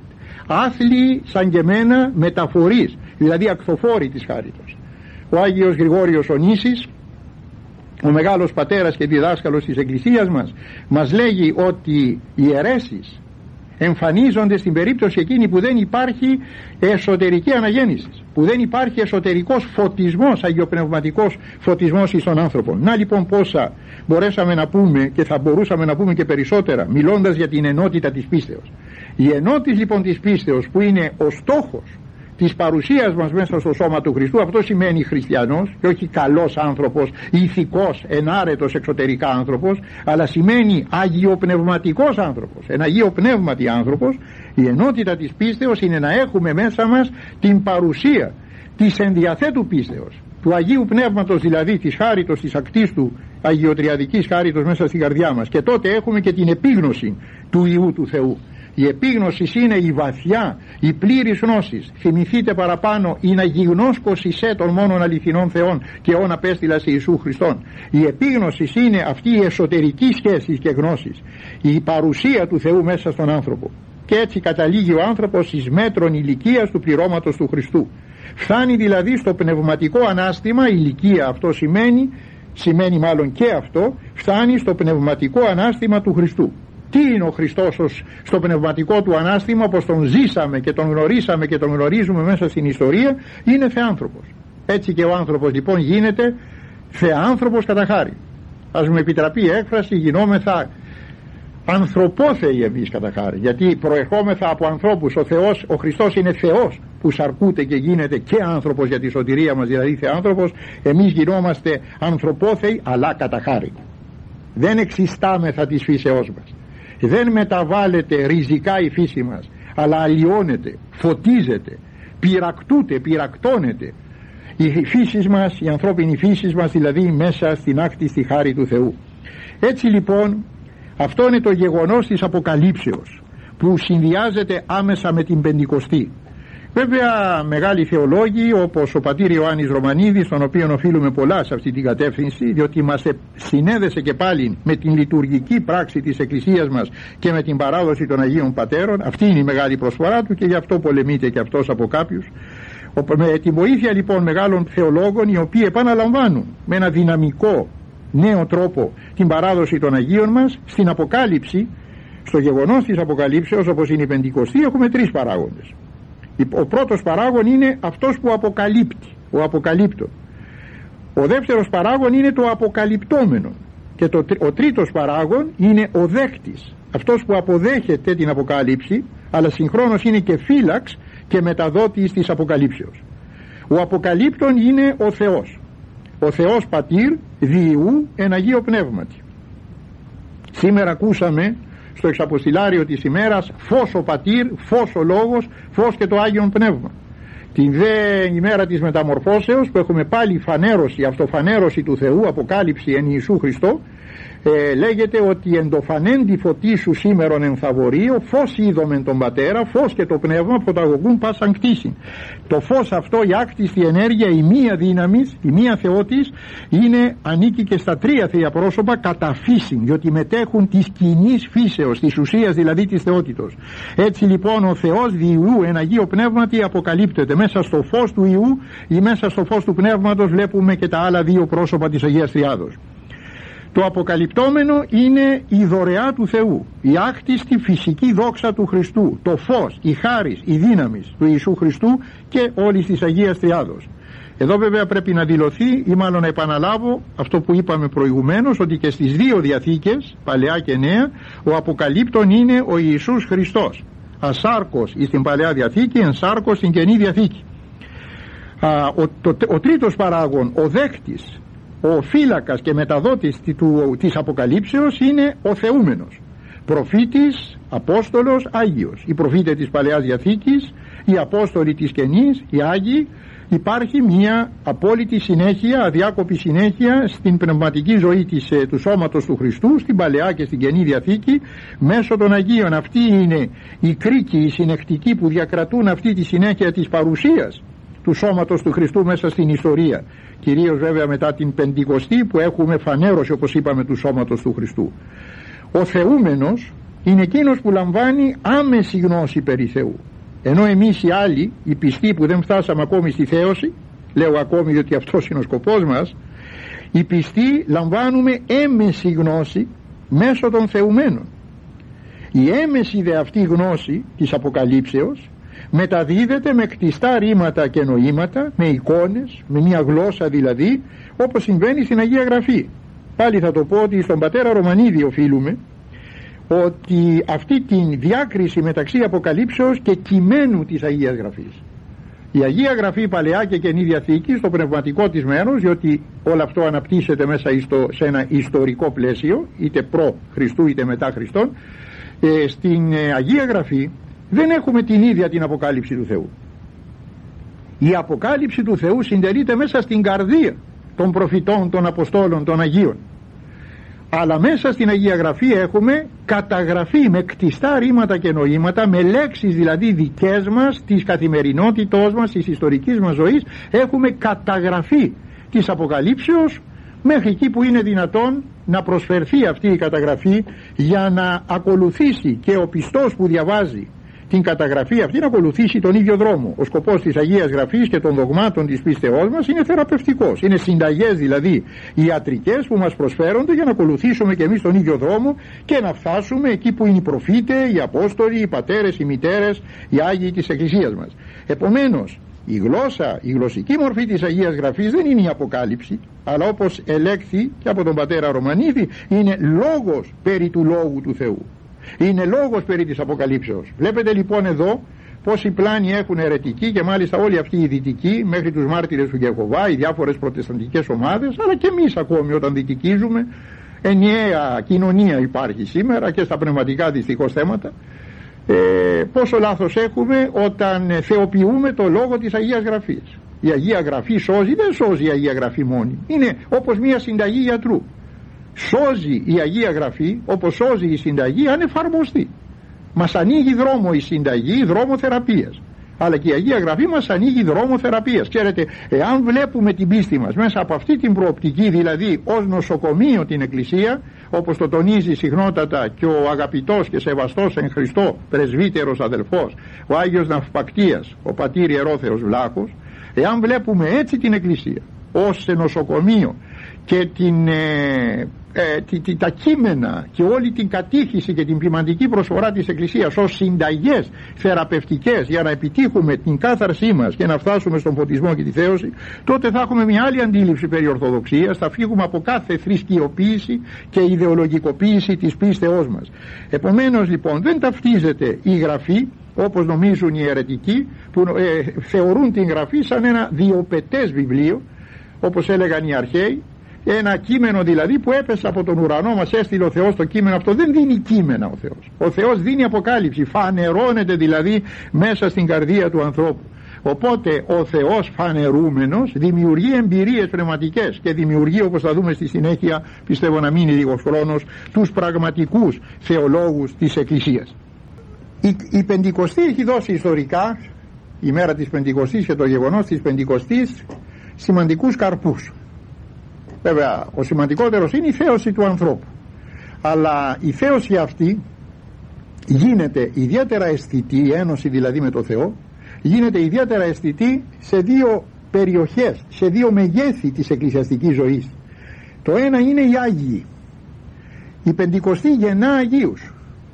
άθλοι σαν και εμένα μεταφορείς, δηλαδή ακθοφόροι της χάριτος. Ο Άγιος Γρηγόριος ο Νήσης, ο μεγάλος πατέρας και διδάσκαλος της Εκκλησίας μας, μας λέγει ότι οι αιρέσεις εμφανίζονται στην περίπτωση εκείνη που δεν υπάρχει εσωτερική αναγέννηση, που δεν υπάρχει εσωτερικός φωτισμός, αγιοπνευματικός φωτισμός εις τον άνθρωπο. Να λοιπόν πόσα μπορέσαμε να πούμε, και θα μπορούσαμε να πούμε και περισσότερα, μιλώντας για την ενότητα της πίστεως. Η ενότητα λοιπόν της πίστεως, που είναι ο στόχος της παρουσίας μας μέσα στο σώμα του Χριστού, αυτό σημαίνει χριστιανός και όχι καλός άνθρωπος, ηθικός, ενάρετος εξωτερικά άνθρωπος, αλλά σημαίνει αγιοπνευματικός άνθρωπος, ένα αγιοπνεύματι άνθρωπος. Η ενότητα της πίστεως είναι να έχουμε μέσα μας την παρουσία της ενδιαθέτου πίστεως, του Αγίου Πνεύματος, δηλαδή της χάριτος, της ακτής του αγιοτριαδικής χάριτος μέσα στην καρδιά μας, και τότε έχουμε και την επίγνωση του Υιού του Θεού. Η επίγνωση είναι η βαθιά, η πλήρης γνώσης. Θυμηθείτε παραπάνω, είναι αγιγνώσκος εισέ των μόνων αληθινών Θεών και όν απέστειλα σε Ιησού Χριστόν. Η επίγνωση είναι αυτή η εσωτερική σχέση και γνώση, η παρουσία του Θεού μέσα στον άνθρωπο. Και έτσι καταλήγει ο άνθρωπος εις μέτρων ηλικίας του πληρώματος του Χριστού. Φτάνει δηλαδή στο πνευματικό ανάστημα, ηλικία αυτό σημαίνει, σημαίνει μάλλον και αυτό, φτάνει στο πνευματικό ανάστημα του Χριστού. Τι είναι ο Χριστός ως στο πνευματικό του ανάστημα, όπως τον ζήσαμε και τον γνωρίσαμε και τον γνωρίζουμε μέσα στην ιστορία? Είναι θεάνθρωπος. Έτσι και ο άνθρωπος λοιπόν γίνεται θεάνθρωπος κατά χάρη. Ας μου επιτραπεί η έκφραση, γινόμεθα ανθρωπόθεοι εμείς κατά χάρη, γιατί προερχόμεθα από ανθρώπους. Ο Θεός, ο Χριστός είναι Θεός που σαρκούται και γίνεται και άνθρωπος για τη σωτηρία μας, δηλαδή θεάνθρωπος. Εμείς γινόμαστε ανθρωπόθεοι αλλά κατά χάρη. Δεν εξιστάμεθα της φύσεώς μας, δεν μεταβάλλεται ριζικά η φύση μας, αλλά αλλοιώνεται, φωτίζεται, πυρακτούται, πυρακτώνεται η φύση μας, η ανθρώπινη φύση μας, δηλαδή μέσα στην άκτη στη χάρη του Θεού. Έτσι λοιπόν αυτό είναι το γεγονός της Αποκαλύψεως, που συνδυάζεται άμεσα με την Πεντηκοστή. Βέβαια μεγάλοι θεολόγοι όπως ο πατήρ Ιωάννης Ρωμανίδης, τον οποίον οφείλουμε πολλά σε αυτή την κατεύθυνση, διότι μας συνέδεσε και πάλι με την λειτουργική πράξη της Εκκλησίας μας και με την παράδοση των Αγίων Πατέρων. Αυτή είναι η μεγάλη προσφορά του και γι' αυτό πολεμείται και αυτός από κάποιους. Με τη βοήθεια λοιπόν μεγάλων θεολόγων, οι οποίοι επαναλαμβάνουν με ένα δυναμικό νέο τρόπο την παράδοση των Αγίων μας, στην Αποκάλυψη, στο γεγονός της Αποκαλύψεως όπως είναι η Πεντηκοστή, έχουμε τρεις παράγοντες. Ο πρώτος παράγων είναι αυτός που αποκαλύπτει, ο αποκαλύπτων. Ο δεύτερος παράγων είναι το αποκαλυπτόμενο. Και το, ο τρίτος παράγων είναι ο δέχτης, αυτός που αποδέχεται την Αποκάλυψη, αλλά συγχρόνως είναι και φύλαξ και μεταδότης της Αποκαλύψεως. Ο αποκαλύπτων είναι ο Θεός, ο Θεός Πατήρ διού εν Αγίο Πνεύματι. Σήμερα ακούσαμε στο εξαποστηλάριο της ημέρας φως ο Πατήρ, φως ο Λόγος, φως και το Άγιον Πνεύμα. Την δε ημέρα της μεταμορφώσεως, που έχουμε πάλι φανέρωση, αυτοφανέρωση του Θεού, αποκάλυψη εν Ιησού Χριστώ, ε, λέγεται ότι εν το φανέντη φωτίσου σήμερον εν θαβορείο, φως είδομεν τον Πατέρα, φως και το Πνεύμα φωταγωγούν πάσαν κτήσιν. Το φως αυτό, η άκτιστη ενέργεια, η μία δύναμης, η μία θεότης, είναι, ανήκει και στα τρία θεία πρόσωπα κατά φύσιν, διότι μετέχουν της κοινής φύσεως, της ουσίας δηλαδή της θεότητος. Έτσι λοιπόν ο Θεός διού εν Αγίο Πνεύματι αποκαλύπτεται. Μέσα στο φως του Ιού ή μέσα στο φως του Πνεύματος βλέπουμε και τα άλλα δύο πρόσωπα της Αγίας Τριάδος. Το αποκαλυπτόμενο είναι η δωρεά του Θεού, η άκτιστη φυσική δόξα του Χριστού, το φως, η χάρις, η δύναμης του Ιησού Χριστού και όλης της Αγίας Τριάδος. Εδώ βέβαια πρέπει να δηλωθεί ή μάλλον να επαναλάβω αυτό που είπαμε προηγουμένως, ότι και στις δύο διαθήκες, Παλαιά και Νέα, ο αποκαλύπτων είναι ο Ιησούς Χριστός, ασάρκος στην Παλαιά Διαθήκη, ενσάρκος στην Καινή Διαθήκη. Α, ο, το, ο τρίτος παράγων, ο δέχτης, ο φύλακας και μεταδότης του, της Αποκαλύψεως είναι ο θεούμενος, προφήτης, Απόστολος, Άγιος. Οι προφήτες της Παλαιάς Διαθήκης, οι Απόστολοι της Καινής, οι Άγιοι. Υπάρχει μια απόλυτη συνέχεια, αδιάκοπη συνέχεια στην πνευματική ζωή της, του σώματος του Χριστού, στην Παλαιά και στην Καινή Διαθήκη, μέσω των Αγίων. Αυτοί είναι οι κρίκοι, οι συνεχτικοί που διακρατούν αυτή τη συνέχεια της παρουσίας του σώματος του Χριστού μέσα στην ιστορία, κυρίως βέβαια μετά την Πεντηκοστή που έχουμε φανέρωση, όπως είπαμε, του σώματος του Χριστού. Ο θεούμενος είναι εκείνος που λαμβάνει άμεση γνώση περί Θεού, ενώ εμείς οι άλλοι, οι πιστοί που δεν φτάσαμε ακόμη στη θέωση, λέω ακόμη διότι αυτός είναι ο σκοπός μας, οι πιστοί λαμβάνουμε έμεση γνώση μέσω των θεουμένων. Η έμεση δε αυτή γνώση της Αποκαλύψεως μεταδίδεται με κτιστά ρήματα και νοήματα, με εικόνες, με μια γλώσσα δηλαδή, όπως συμβαίνει στην Αγία Γραφή. Πάλι θα το πω ότι στον πατέρα Ρωμανίδη οφείλουμε ότι αυτή την διάκριση μεταξύ Αποκαλύψεως και κειμένου της Αγίας Γραφής. Η Αγία Γραφή Παλαιά και Καινή Διαθήκη στο πνευματικό της μέρος, διότι όλο αυτό αναπτύσσεται μέσα σε ένα ιστορικό πλαίσιο, είτε προ Χριστού είτε μετά Χριστόν, ε, στην Αγία Γραφή δεν έχουμε την ίδια την Αποκάλυψη του Θεού. Η Αποκάλυψη του Θεού συντελείται μέσα στην καρδία των προφητών, των Αποστόλων, των Αγίων. Αλλά μέσα στην Αγία Γραφή έχουμε καταγραφή με κτιστά ρήματα και νοήματα, με λέξεις δηλαδή δικές μας, της καθημερινότητός μας, της ιστορικής μας ζωής. Έχουμε καταγραφή της Αποκαλύψεως μέχρι εκεί που είναι δυνατόν να προσφερθεί αυτή η καταγραφή, για να ακολουθήσει και ο πιστός που διαβάζει την καταγραφή αυτή να ακολουθήσει τον ίδιο δρόμο. Ο σκοπός της Αγίας Γραφής και των δογμάτων της πίστεώς μας είναι θεραπευτικός. Είναι συνταγές δηλαδή ιατρικές που μας προσφέρονται για να ακολουθήσουμε και εμείς τον ίδιο δρόμο και να φτάσουμε εκεί που είναι οι προφήτες, οι Απόστολοι, οι πατέρες, οι μητέρες, οι Άγιοι της Εκκλησίας μας. Επομένως, η γλώσσα, η γλωσσική μορφή της Αγίας Γραφής δεν είναι η Αποκάλυψη, αλλά όπως ελέγχθη και από τον πατέρα Ρωμανίδη, είναι λόγος περί του Λόγου του Θεού. Είναι λόγος περί της Αποκαλύψεως. Βλέπετε λοιπόν εδώ πόσοι πλάνοι έχουν αιρετικοί, και μάλιστα όλοι αυτοί οι δυτικοί, μέχρι τους μάρτυρες του Γεχωβά, οι διάφορες προτεσταντικές ομάδες, αλλά και εμείς ακόμη όταν δυτικίζουμε. Ενιαία κοινωνία υπάρχει σήμερα και στα πνευματικά δυστυχώς θέματα. Ε, πόσο λάθος έχουμε όταν θεοποιούμε το λόγο της Αγίας Γραφής. Η Αγία Γραφή σώζει, δεν σώζει η Αγία Γραφή μόνη. Είναι όπως μια συνταγή γιατρού. Σώζει η Αγία Γραφή όπως σώζει η συνταγή αν εφαρμοστεί. Μας ανοίγει δρόμο η συνταγή, δρόμο θεραπείας. Αλλά και η Αγία Γραφή μας ανοίγει δρόμο θεραπείας. Ξέρετε, εάν βλέπουμε την πίστη μας μέσα από αυτή την προοπτική, δηλαδή ως νοσοκομείο την Εκκλησία, όπως το τονίζει συχνότατα και ο αγαπητός και σεβαστός εν Χριστώ πρεσβύτερος αδελφός, ο Άγιος Ναυπακτίας, ο πατήρ Ιερόθεος Βλάχος, εάν βλέπουμε έτσι την Εκκλησία ως νοσοκομείο και την, ε, ε, τη, τη, τα κείμενα και όλη την κατήχηση και την ποιμαντική προσφορά της Εκκλησίας ως συνταγές θεραπευτικές για να επιτύχουμε την κάθαρσή μας και να φτάσουμε στον φωτισμό και τη θέωση, τότε θα έχουμε μια άλλη αντίληψη περί Ορθοδοξίας, θα φύγουμε από κάθε θρησκειοποίηση και ιδεολογικοποίηση της πίστεώς μας. Επομένως λοιπόν δεν ταυτίζεται η Γραφή όπως νομίζουν οι αιρετικοί που ε, θεωρούν την Γραφή σαν ένα διοπετές βιβλίο, όπως έλεγαν οι αρχαίοι, ένα κείμενο δηλαδή που έπεσε από τον ουρανό, μας έστειλε ο Θεός το κείμενο αυτό. Δεν δίνει κείμενα ο Θεός. Ο Θεός δίνει αποκάλυψη, φανερώνεται δηλαδή μέσα στην καρδία του ανθρώπου. Οπότε ο Θεός φανερούμενος δημιουργεί εμπειρίες πνευματικές και δημιουργεί, όπως θα δούμε στη συνέχεια, πιστεύω να μείνει λίγος χρόνος, τους πραγματικούς θεολόγους της Εκκλησίας. Η, η Πεντηκοστή έχει δώσει ιστορικά, η μέρα της Πεντηκοστής και το γεγονός της Πεντηκοστής, σημαντικούς καρπούς. Βέβαια ο σημαντικότερος είναι η θέωση του ανθρώπου, αλλά η θέωση αυτή γίνεται ιδιαίτερα αισθητή, η ένωση δηλαδή με το Θεό γίνεται ιδιαίτερα αισθητή σε δύο περιοχές, σε δύο μεγέθη της εκκλησιαστικής ζωής. Το ένα είναι οι Άγιοι. Η Πεντηκοστή γεννά Αγίους.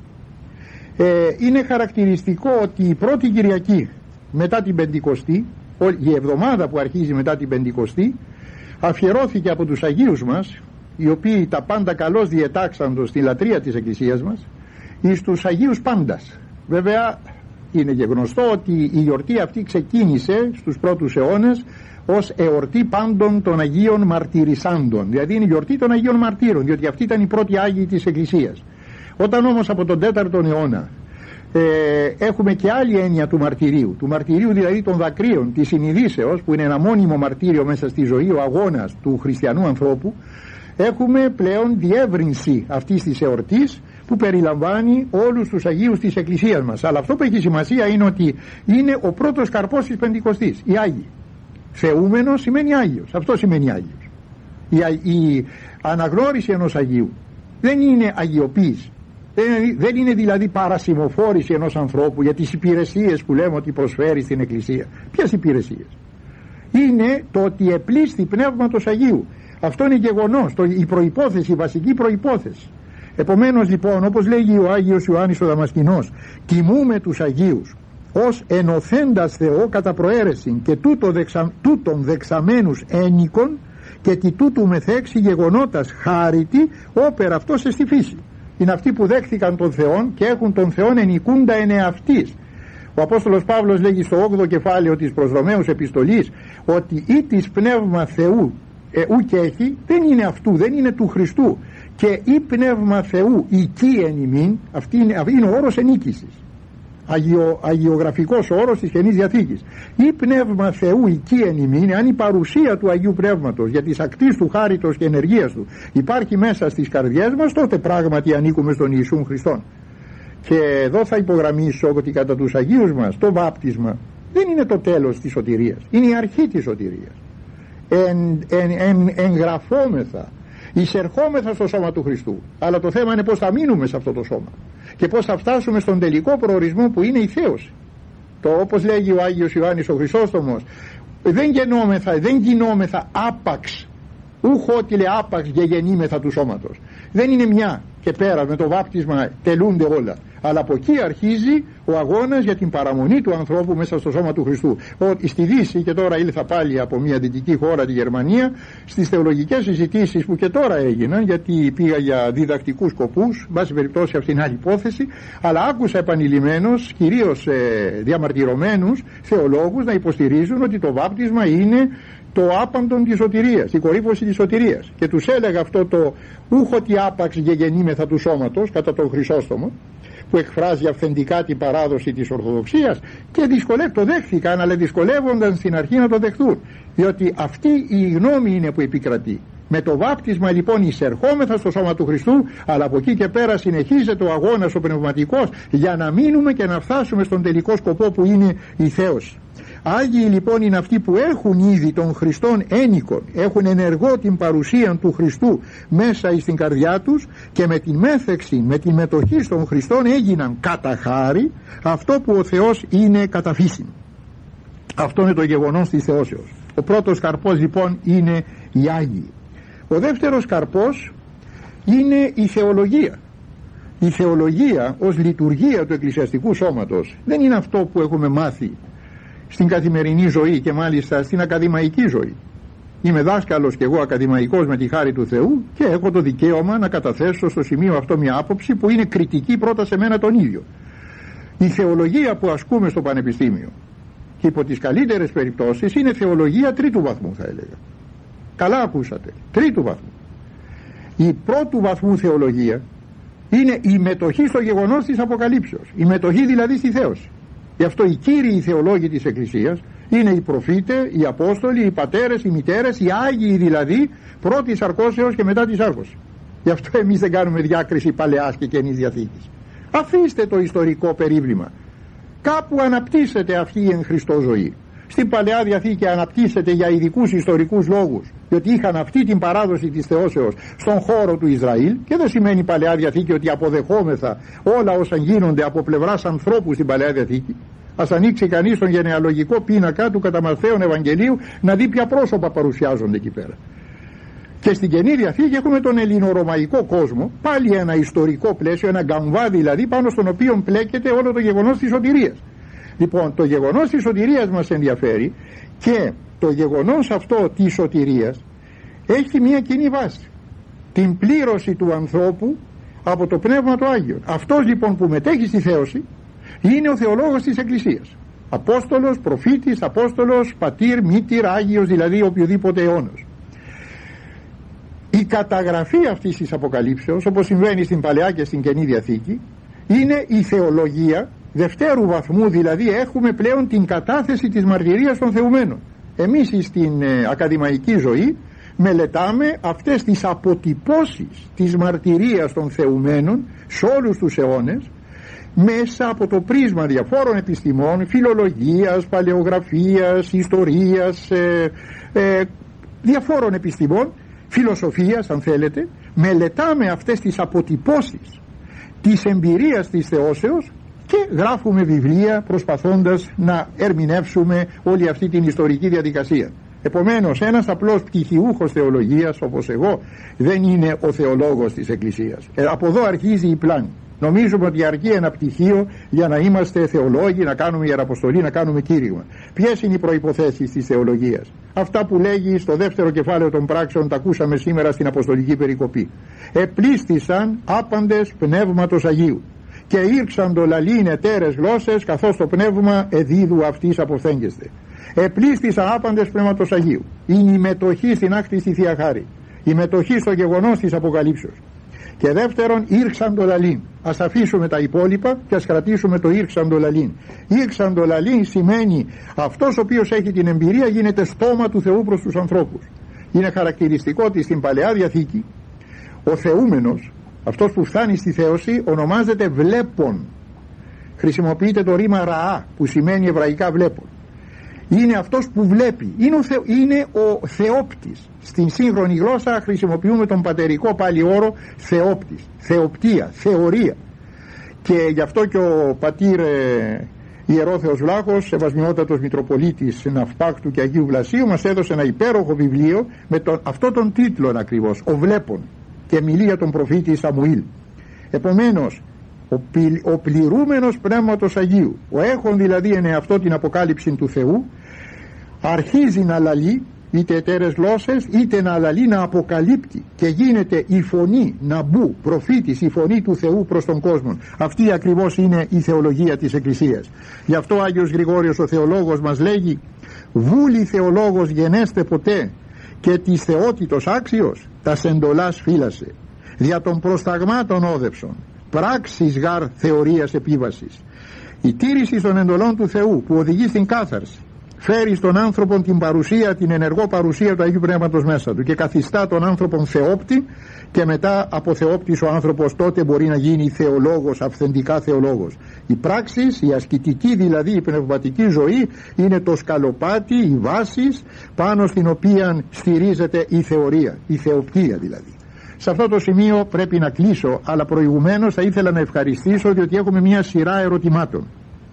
ε, είναι χαρακτηριστικό ότι η πρώτη Κυριακή μετά την Πεντηκοστή, η εβδομάδα που αρχίζει μετά την Πεντηκοστή, αφιερώθηκε από τους Αγίους μας, οι οποίοι τα πάντα καλώς διετάξαντος στη λατρεία της Εκκλησίας μας, εις τους Αγίους Πάντας. Βέβαια είναι και γνωστό ότι η γιορτή αυτή ξεκίνησε στους πρώτους αιώνες ως εορτή πάντων των Αγίων Μαρτυρισάντων, δηλαδή είναι η γιορτή των Αγίων Μαρτύρων, διότι αυτοί ήταν οι πρώτοι Άγιοι της Εκκλησίας. Όταν όμως από τον τέταρτο αιώνα ε, έχουμε και άλλη έννοια του μαρτυρίου, του μαρτυρίου δηλαδή των δακρύων, της συνειδήσεως, που είναι ένα μόνιμο μαρτύριο μέσα στη ζωή, ο αγώνας του χριστιανού ανθρώπου, έχουμε πλέον διεύρυνση αυτής της εορτής που περιλαμβάνει όλους τους Αγίους της Εκκλησίας μας. Αλλά αυτό που έχει σημασία είναι ότι είναι ο πρώτος καρπός της Πεντηκοστής, οι Άγιοι. Θεούμενος σημαίνει Άγιος, αυτό σημαίνει Άγιος. Η, η αναγνώριση ενός Αγίου δεν είναι αγιοποίηση, δεν είναι, δεν είναι δηλαδή παρασημοφόρηση ενός ανθρώπου για τις υπηρεσίες που λέμε ότι προσφέρει στην Εκκλησία. Ποιες υπηρεσίες? Είναι το ότι επλήσθη πνεύματος Αγίου. Αυτό είναι γεγονός, το, η προϋπόθεση, η βασική προϋπόθεση. Επομένως λοιπόν, όπως λέγει ο Άγιος Ιωάννης ο Δαμασκηνός, τιμούμε τους Αγίους ως ενωθέντας Θεό κατά προαίρεση και τούτο δεξα, τούτον δεξαμένους ένικον και τι τούτου μεθέξει γεγονότας χάριτη όπερα αυτός στη φύση. Είναι αυτοί που δέχθηκαν τον Θεόν και έχουν τον Θεόν ενικούντα εν εαυτής. Ο Απόστολος Παύλος λέγει στο όγδοο κεφάλαιο της προς Ρωμαίους επιστολής ότι ή της πνεύμα Θεού ε, ουκ έχει, δεν είναι αυτού, δεν είναι του Χριστού, και ή πνεύμα Θεού οικεί εν ημίν, αυτή είναι, είναι ο όρος ενίκησης, Αγιο, αγιογραφικός όρος της Καινής Διαθήκης. Ή πνεύμα Θεού οικεί εν ημίν, αν η παρουσία του Αγίου Πνεύματος για τις ακτής του χάριτος και ενεργείας του υπάρχει μέσα στις καρδιές μας, τότε πράγματι ανήκουμε στον Ιησούν Χριστόν. Και εδώ θα υπογραμμίσω ότι κατά τους Αγίους μας το βάπτισμα δεν είναι το τέλος της σωτηρίας, είναι η αρχή της σωτηρίας. Εν, εν, εν, εγγραφόμεθα, εισερχόμεθα στο σώμα του Χριστού, αλλά το θέμα είναι πως θα μείνουμε σε αυτό το σώμα και πως θα φτάσουμε στον τελικό προορισμό που είναι η θέωση. Το, όπως λέγει ο Άγιος Ιωάννης ο Χρυσόστομος, δεν γεννόμεθα, δεν γινόμεθα άπαξ, ούχο ότι λέει άπαξ γεγεννήμεθα του σώματος. Δεν είναι μια και πέρα, με το βάπτισμα τελούνται όλα, αλλά από εκεί αρχίζει ο αγώνας για την παραμονή του ανθρώπου μέσα στο σώμα του Χριστού. Ότι στη Δύση, και τώρα ήλθα πάλι από μια δυτική χώρα, τη Γερμανία, στις θεολογικές συζητήσεις που και τώρα έγιναν, γιατί πήγα για διδακτικούς σκοπούς, βάσει περιπτώσει αυτήν την άλλη υπόθεση, αλλά άκουσα επανειλημμένως, κυρίως ε, διαμαρτυρωμένους θεολόγους να υποστηρίζουν ότι το βάπτισμα είναι το άπαντον της σωτηρίας, η κορύφωση της σωτηρίας, και τους έλεγα αυτό το ούχο τι άπαξ γεγεννήμεθα του σώματος κατά τον Χρυσόστομο, που εκφράζει αυθεντικά την παράδοση της Ορθοδοξίας, και δυσκολεύει, το δέχθηκαν, αλλά δυσκολεύονταν στην αρχή να το δεχθούν, διότι αυτή η γνώμη είναι που επικρατεί. Με το βάπτισμα λοιπόν εισερχόμεθα στο σώμα του Χριστού, αλλά από εκεί και πέρα συνεχίζεται ο αγώνας ο πνευματικός για να μείνουμε και να φτάσουμε στον τελικό σκοπό που είναι η θέωση. Άγιοι λοιπόν είναι αυτοί που έχουν ήδη τον Χριστόν ένικον, έχουν ενεργό την παρουσία του Χριστού μέσα στην καρδιά τους, και με την μέθεξη, με την μετοχή στον Χριστόν έγιναν κατά χάρη αυτό που ο Θεός είναι κατά φύση. Αυτό είναι το γεγονός της θεώσεως. Ο πρώτος καρπός λοιπόν είναι οι Άγιοι. Ο δεύτερος καρπός είναι η θεολογία. Η θεολογία ως λειτουργία του εκκλησιαστικού σώματος δεν είναι αυτό που έχουμε μάθει στην καθημερινή ζωή και μάλιστα στην ακαδημαϊκή ζωή. Είμαι δάσκαλος και εγώ ακαδημαϊκός με τη χάρη του Θεού και έχω το δικαίωμα να καταθέσω στο σημείο αυτό μια άποψη που είναι κριτική πρώτα σε μένα τον ίδιο. Η θεολογία που ασκούμε στο πανεπιστήμιο και υπό τις καλύτερες περιπτώσεις είναι θεολογία τρίτου βαθμού, θα έλεγα. Καλά ακούσατε, τρίτου βαθμού. Η πρώτου βαθμού θεολογία είναι η μετοχή στο γεγονός της Αποκαλύψεως, η μετοχή δηλαδή στη θέωση. Γι' αυτό οι κύριοι θεολόγοι της Εκκλησίας είναι οι προφήτες, οι Απόστολοι, οι πατέρες, οι μητέρες, οι Άγιοι δηλαδή, πρώτης αρκώσεως και μετά της άρκωσης. Γι' αυτό εμείς δεν κάνουμε διάκριση Παλαιάς και Καινής Διαθήκης. Αφήστε το ιστορικό περίβλημα. Κάπου αναπτύσσεται αυτή η εν Χριστώ ζωή. Στην Παλαιά Διαθήκη αναπτύσσεται για ειδικούς ιστορικούς λόγους, διότι είχαν αυτή την παράδοση της θεώσεως στον χώρο του Ισραήλ, και δεν σημαίνει η Παλαιά Διαθήκη ότι αποδεχόμεθα όλα όσα γίνονται από πλευράς ανθρώπου στην Παλαιά Διαθήκη. Ας ανοίξει κανείς τον γενεαλογικό πίνακα του κατά Ματθαίον Ευαγγελίου να δει ποια πρόσωπα παρουσιάζονται εκεί πέρα. Και στην Καινή Διαθήκη έχουμε τον ελληνορωμαϊκό κόσμο, πάλι ένα ιστορικό πλαίσιο, ένα γκαμβά δηλαδή, πάνω στον οποίο πλέκεται όλο το γεγονός της σωτηρίας. Λοιπόν, το γεγονός της σωτηρίας μας ενδιαφέρει, και το γεγονός αυτό της σωτηρίας έχει μια κοινή βάση, την πλήρωση του ανθρώπου από το Πνεύμα του Άγιο. Αυτός λοιπόν που μετέχει στη θέωση είναι ο θεολόγος της Εκκλησίας, Απόστολος, προφήτης, Απόστολος, πατήρ, μήτηρ, Άγιος, δηλαδή οποιοδήποτε αιώνος. Η καταγραφή αυτής της Αποκαλύψεως, όπως συμβαίνει στην Παλαιά και στην Καινή Διαθήκη, είναι η θεολογία δευτέρου βαθμού, δηλαδή έχουμε πλέον την κατάθεση της μαρτυρίας των θεουμένων. Εμείς στην ε, ακαδημαϊκή ζωή μελετάμε αυτές τις αποτυπώσεις της μαρτυρίας των θεουμένων σε όλους τους αιώνες, μέσα από το πρίσμα διαφόρων επιστημών, φιλολογίας, παλαιογραφίας, ιστορίας, ε, ε, διαφόρων επιστημών, φιλοσοφίας αν θέλετε. Μελετάμε αυτές τις αποτυπώσεις της εμπειρίας της θεώσεως και γράφουμε βιβλία προσπαθώντας να ερμηνεύσουμε όλη αυτή την ιστορική διαδικασία. Επομένως, ένας απλός πτυχιούχος θεολογίας όπως εγώ δεν είναι ο θεολόγος της Εκκλησίας. Ε, από εδώ αρχίζει η πλάνη. Νομίζουμε ότι αρκεί ένα πτυχίο για να είμαστε θεολόγοι, να κάνουμε ιεραποστολή, να κάνουμε κήρυγμα. Ποιες είναι οι προϋποθέσεις της θεολογίας? Αυτά που λέγει στο δεύτερο κεφάλαιο των πράξεων, τα ακούσαμε σήμερα στην Αποστολική Περικοπή. Επλήστησαν άπαντες πνεύματος Αγίου και ήρξαντο λαλήν εταίρες γλώσσες, καθώς το πνεύμα εδίδου αυτής αποφθέγγεστε. Επλήστησαν άπαντες πνεύματος Αγίου. Είναι η μετοχή στην άκτιστη Θεία Χάρη, η μετοχή στο γεγονός της Αποκαλύψεως. Και δεύτερον, ήρξαντο λαλήν. Ας αφήσουμε τα υπόλοιπα και ας κρατήσουμε το ήρξαντο λαλήν. Ήρξαντο λαλήν σημαίνει αυτός ο οποίος έχει την εμπειρία γίνεται στόμα του Θεού προς τους ανθρώπους. Είναι χαρακτηριστικό ότι στην Παλαιά Διαθήκη ο θεούμενος, αυτός που φτάνει στη θέωση, ονομάζεται βλέπων. Χρησιμοποιείται το ρήμα ραά, που σημαίνει εβραϊκά βλέπων. Είναι αυτός που βλέπει, είναι ο, θε, είναι ο θεόπτης. Στην σύγχρονη γλώσσα χρησιμοποιούμε τον πατερικό πάλι όρο θεόπτης, θεοπτία, θεωρία. Και γι' αυτό και ο πατήρ ε, Ιερόθεος Βλάχος, Σεβασμιότατος Μητροπολίτης Ναυπάκτου και Αγίου Βλασίου, μας έδωσε ένα υπέροχο βιβλίο με τον, αυτό τον τίτλο ακριβώς, ο βλέπων, και μιλεί για τον προφήτη Σαμουήλ. Επομένως, ο, πι, ο πληρούμενος πνεύματος Αγίου, ο έχων δηλαδή εν εαυτό την αποκάλυψη του Θεού, αρχίζει να λαλεί είτε εταίρες γλώσσες, είτε να λαλεί, να αποκαλύπτει, και γίνεται η φωνή να μπου προφήτης, η φωνή του Θεού προς τον κόσμο. Αυτή ακριβώς είναι η θεολογία της Εκκλησίας. Γι' αυτό ο Άγιος Γρηγόριος ο θεολόγος μας λέγει: βούλη θεολόγος γενέστε ποτέ, και της θεότητος άξιος τα σεντολάς φύλασε, δια των προσταγμάτων όδευσον, πράξεις γαρ θεωρίας επίβασης. Η τήρηση των εντολών του Θεού που οδηγεί στην κάθαρση φέρει στον άνθρωπο την παρουσία, την ενεργό παρουσία του Αγίου Πνεύματος μέσα του και καθιστά τον άνθρωπον θεόπτη, και μετά από θεόπτης ο άνθρωπος τότε μπορεί να γίνει θεολόγος, αυθεντικά θεολόγος. Η πράξεις, η ασκητική δηλαδή, η πνευματική ζωή είναι το σκαλοπάτι, η βάση πάνω στην οποία στηρίζεται η θεωρία, η θεοπτία δηλαδή. Σε αυτό το σημείο πρέπει να κλείσω, αλλά προηγουμένως θα ήθελα να ευχαριστήσω, διότι έχουμε μια σειρά ερωτημάτων.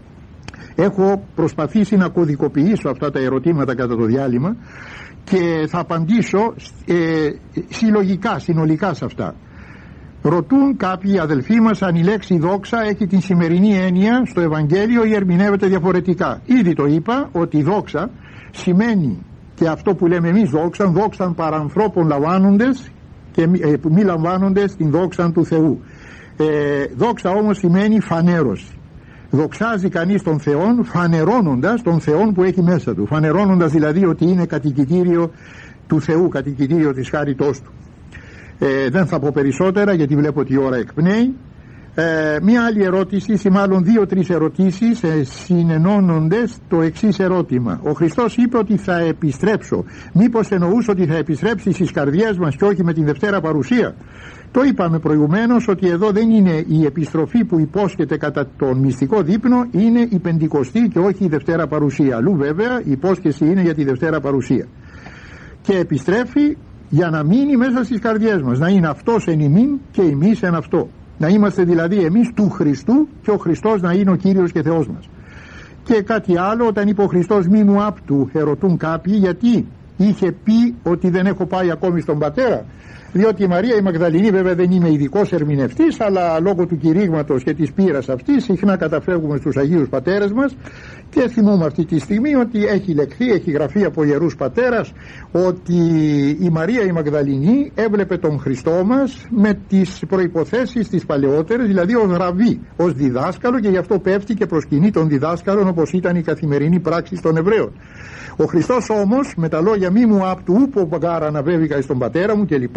Έχω προσπαθήσει να κωδικοποιήσω αυτά τα ερωτήματα κατά το διάλειμμα και θα απαντήσω ε, συλλογικά, συνολικά σε αυτά. Ρωτούν κάποιοι αδελφοί μας αν η λέξη δόξα έχει την σημερινή έννοια στο Ευαγγέλιο ή ερμηνεύεται διαφορετικά. Ήδη το είπα ότι δόξα σημαίνει, και αυτό που λέμε εμείς δόξαν, δόξαν παρανθρώπων λαμβάνοντες και ε, που μη λαμβάνοντες την δόξαν του Θεού. Ε, δόξα όμως σημαίνει φανέρωση. Δοξάζει κανείς τον Θεόν φανερώνοντας τον Θεόν που έχει μέσα του, φανερώνοντας δηλαδή ότι είναι κατοικητήριο του Θεού, κατοικητήριο της χάριτός του. Ε, δεν θα πω περισσότερα γιατί βλέπω ότι η ώρα εκπνέει. Ε, μία άλλη ερώτηση, ή μάλλον δύο-τρεις ερωτήσεις ε, συνενώνοντες το εξής ερώτημα. Ο Χριστός είπε ότι θα επιστρέψω. Μήπως εννοούσε ότι θα επιστρέψει στις καρδιές μας και όχι με την Δευτέρα Παρουσία? Το είπαμε προηγουμένως ότι εδώ δεν είναι η επιστροφή που υπόσχεται κατά τον μυστικό δείπνο, είναι η Πεντηκοστή και όχι η Δευτέρα Παρουσία. Αλλού βέβαια η υπόσχεση είναι για τη Δευτέρα Παρουσία. Και επιστρέφει για να μείνει μέσα στις καρδιές μας, να είναι αυτός εν ημίν και εμείς εν αυτό. Να είμαστε δηλαδή εμείς του Χριστού και ο Χριστός να είναι ο Κύριος και Θεός μας. Και κάτι άλλο, όταν είπε ο Χριστός μη μου άπτου, ερωτούν κάποιοι γιατί είχε πει ότι δεν έχω πάει ακόμη στον Πατέρα. Διότι η Μαρία η Μαγδαληνή, βέβαια δεν είμαι ειδικός ερμηνευτής, αλλά λόγω του κηρύγματος και της πείρας αυτής συχνά καταφεύγουμε στους Αγίους Πατέρες μας και θυμούμε αυτή τη στιγμή ότι έχει λεχθεί, έχει γραφεί από Ιερούς Πατέρας ότι η Μαρία η Μαγδαληνή έβλεπε τον Χριστό μας με τις προϋποθέσεις τις παλαιότερες, δηλαδή ως ραβί, ως διδάσκαλο, και γι' αυτό πέφτει και προσκυνεί τον διδάσκαλο όπως ήταν η καθημερινή πράξη των Εβραίων. Ο Χριστός όμως με τα λόγια μη μου απ' του ούπο παγκάρα αναβέβηκα στον Πατέρα μου κλπ.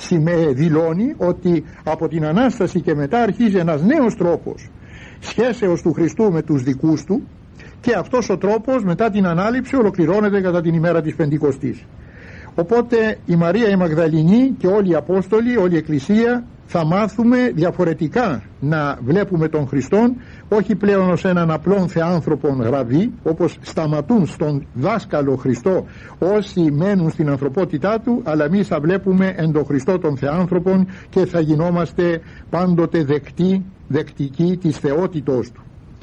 Δηλώνει ότι από την Ανάσταση και μετά αρχίζει ένας νέος τρόπος σχέσεως του Χριστού με τους δικούς του, και αυτός ο τρόπος μετά την Ανάληψη ολοκληρώνεται κατά την ημέρα της Πεντηκοστής. Οπότε η Μαρία η Μαγδαληνή και όλοι οι Απόστολοι, όλη η Εκκλησία θα μάθουμε διαφορετικά να βλέπουμε τον Χριστόν, όχι πλέον ως έναν απλόν θεάνθρωπον ραβί, όπως σταματούν στον δάσκαλο Χριστό όσοι μένουν στην ανθρωπότητά του, αλλά εμείς θα βλέπουμε εν τον Χριστό των θεάνθρωπων και θα γινόμαστε πάντοτε δεκτοί, δεκτικοί της θεότητός του.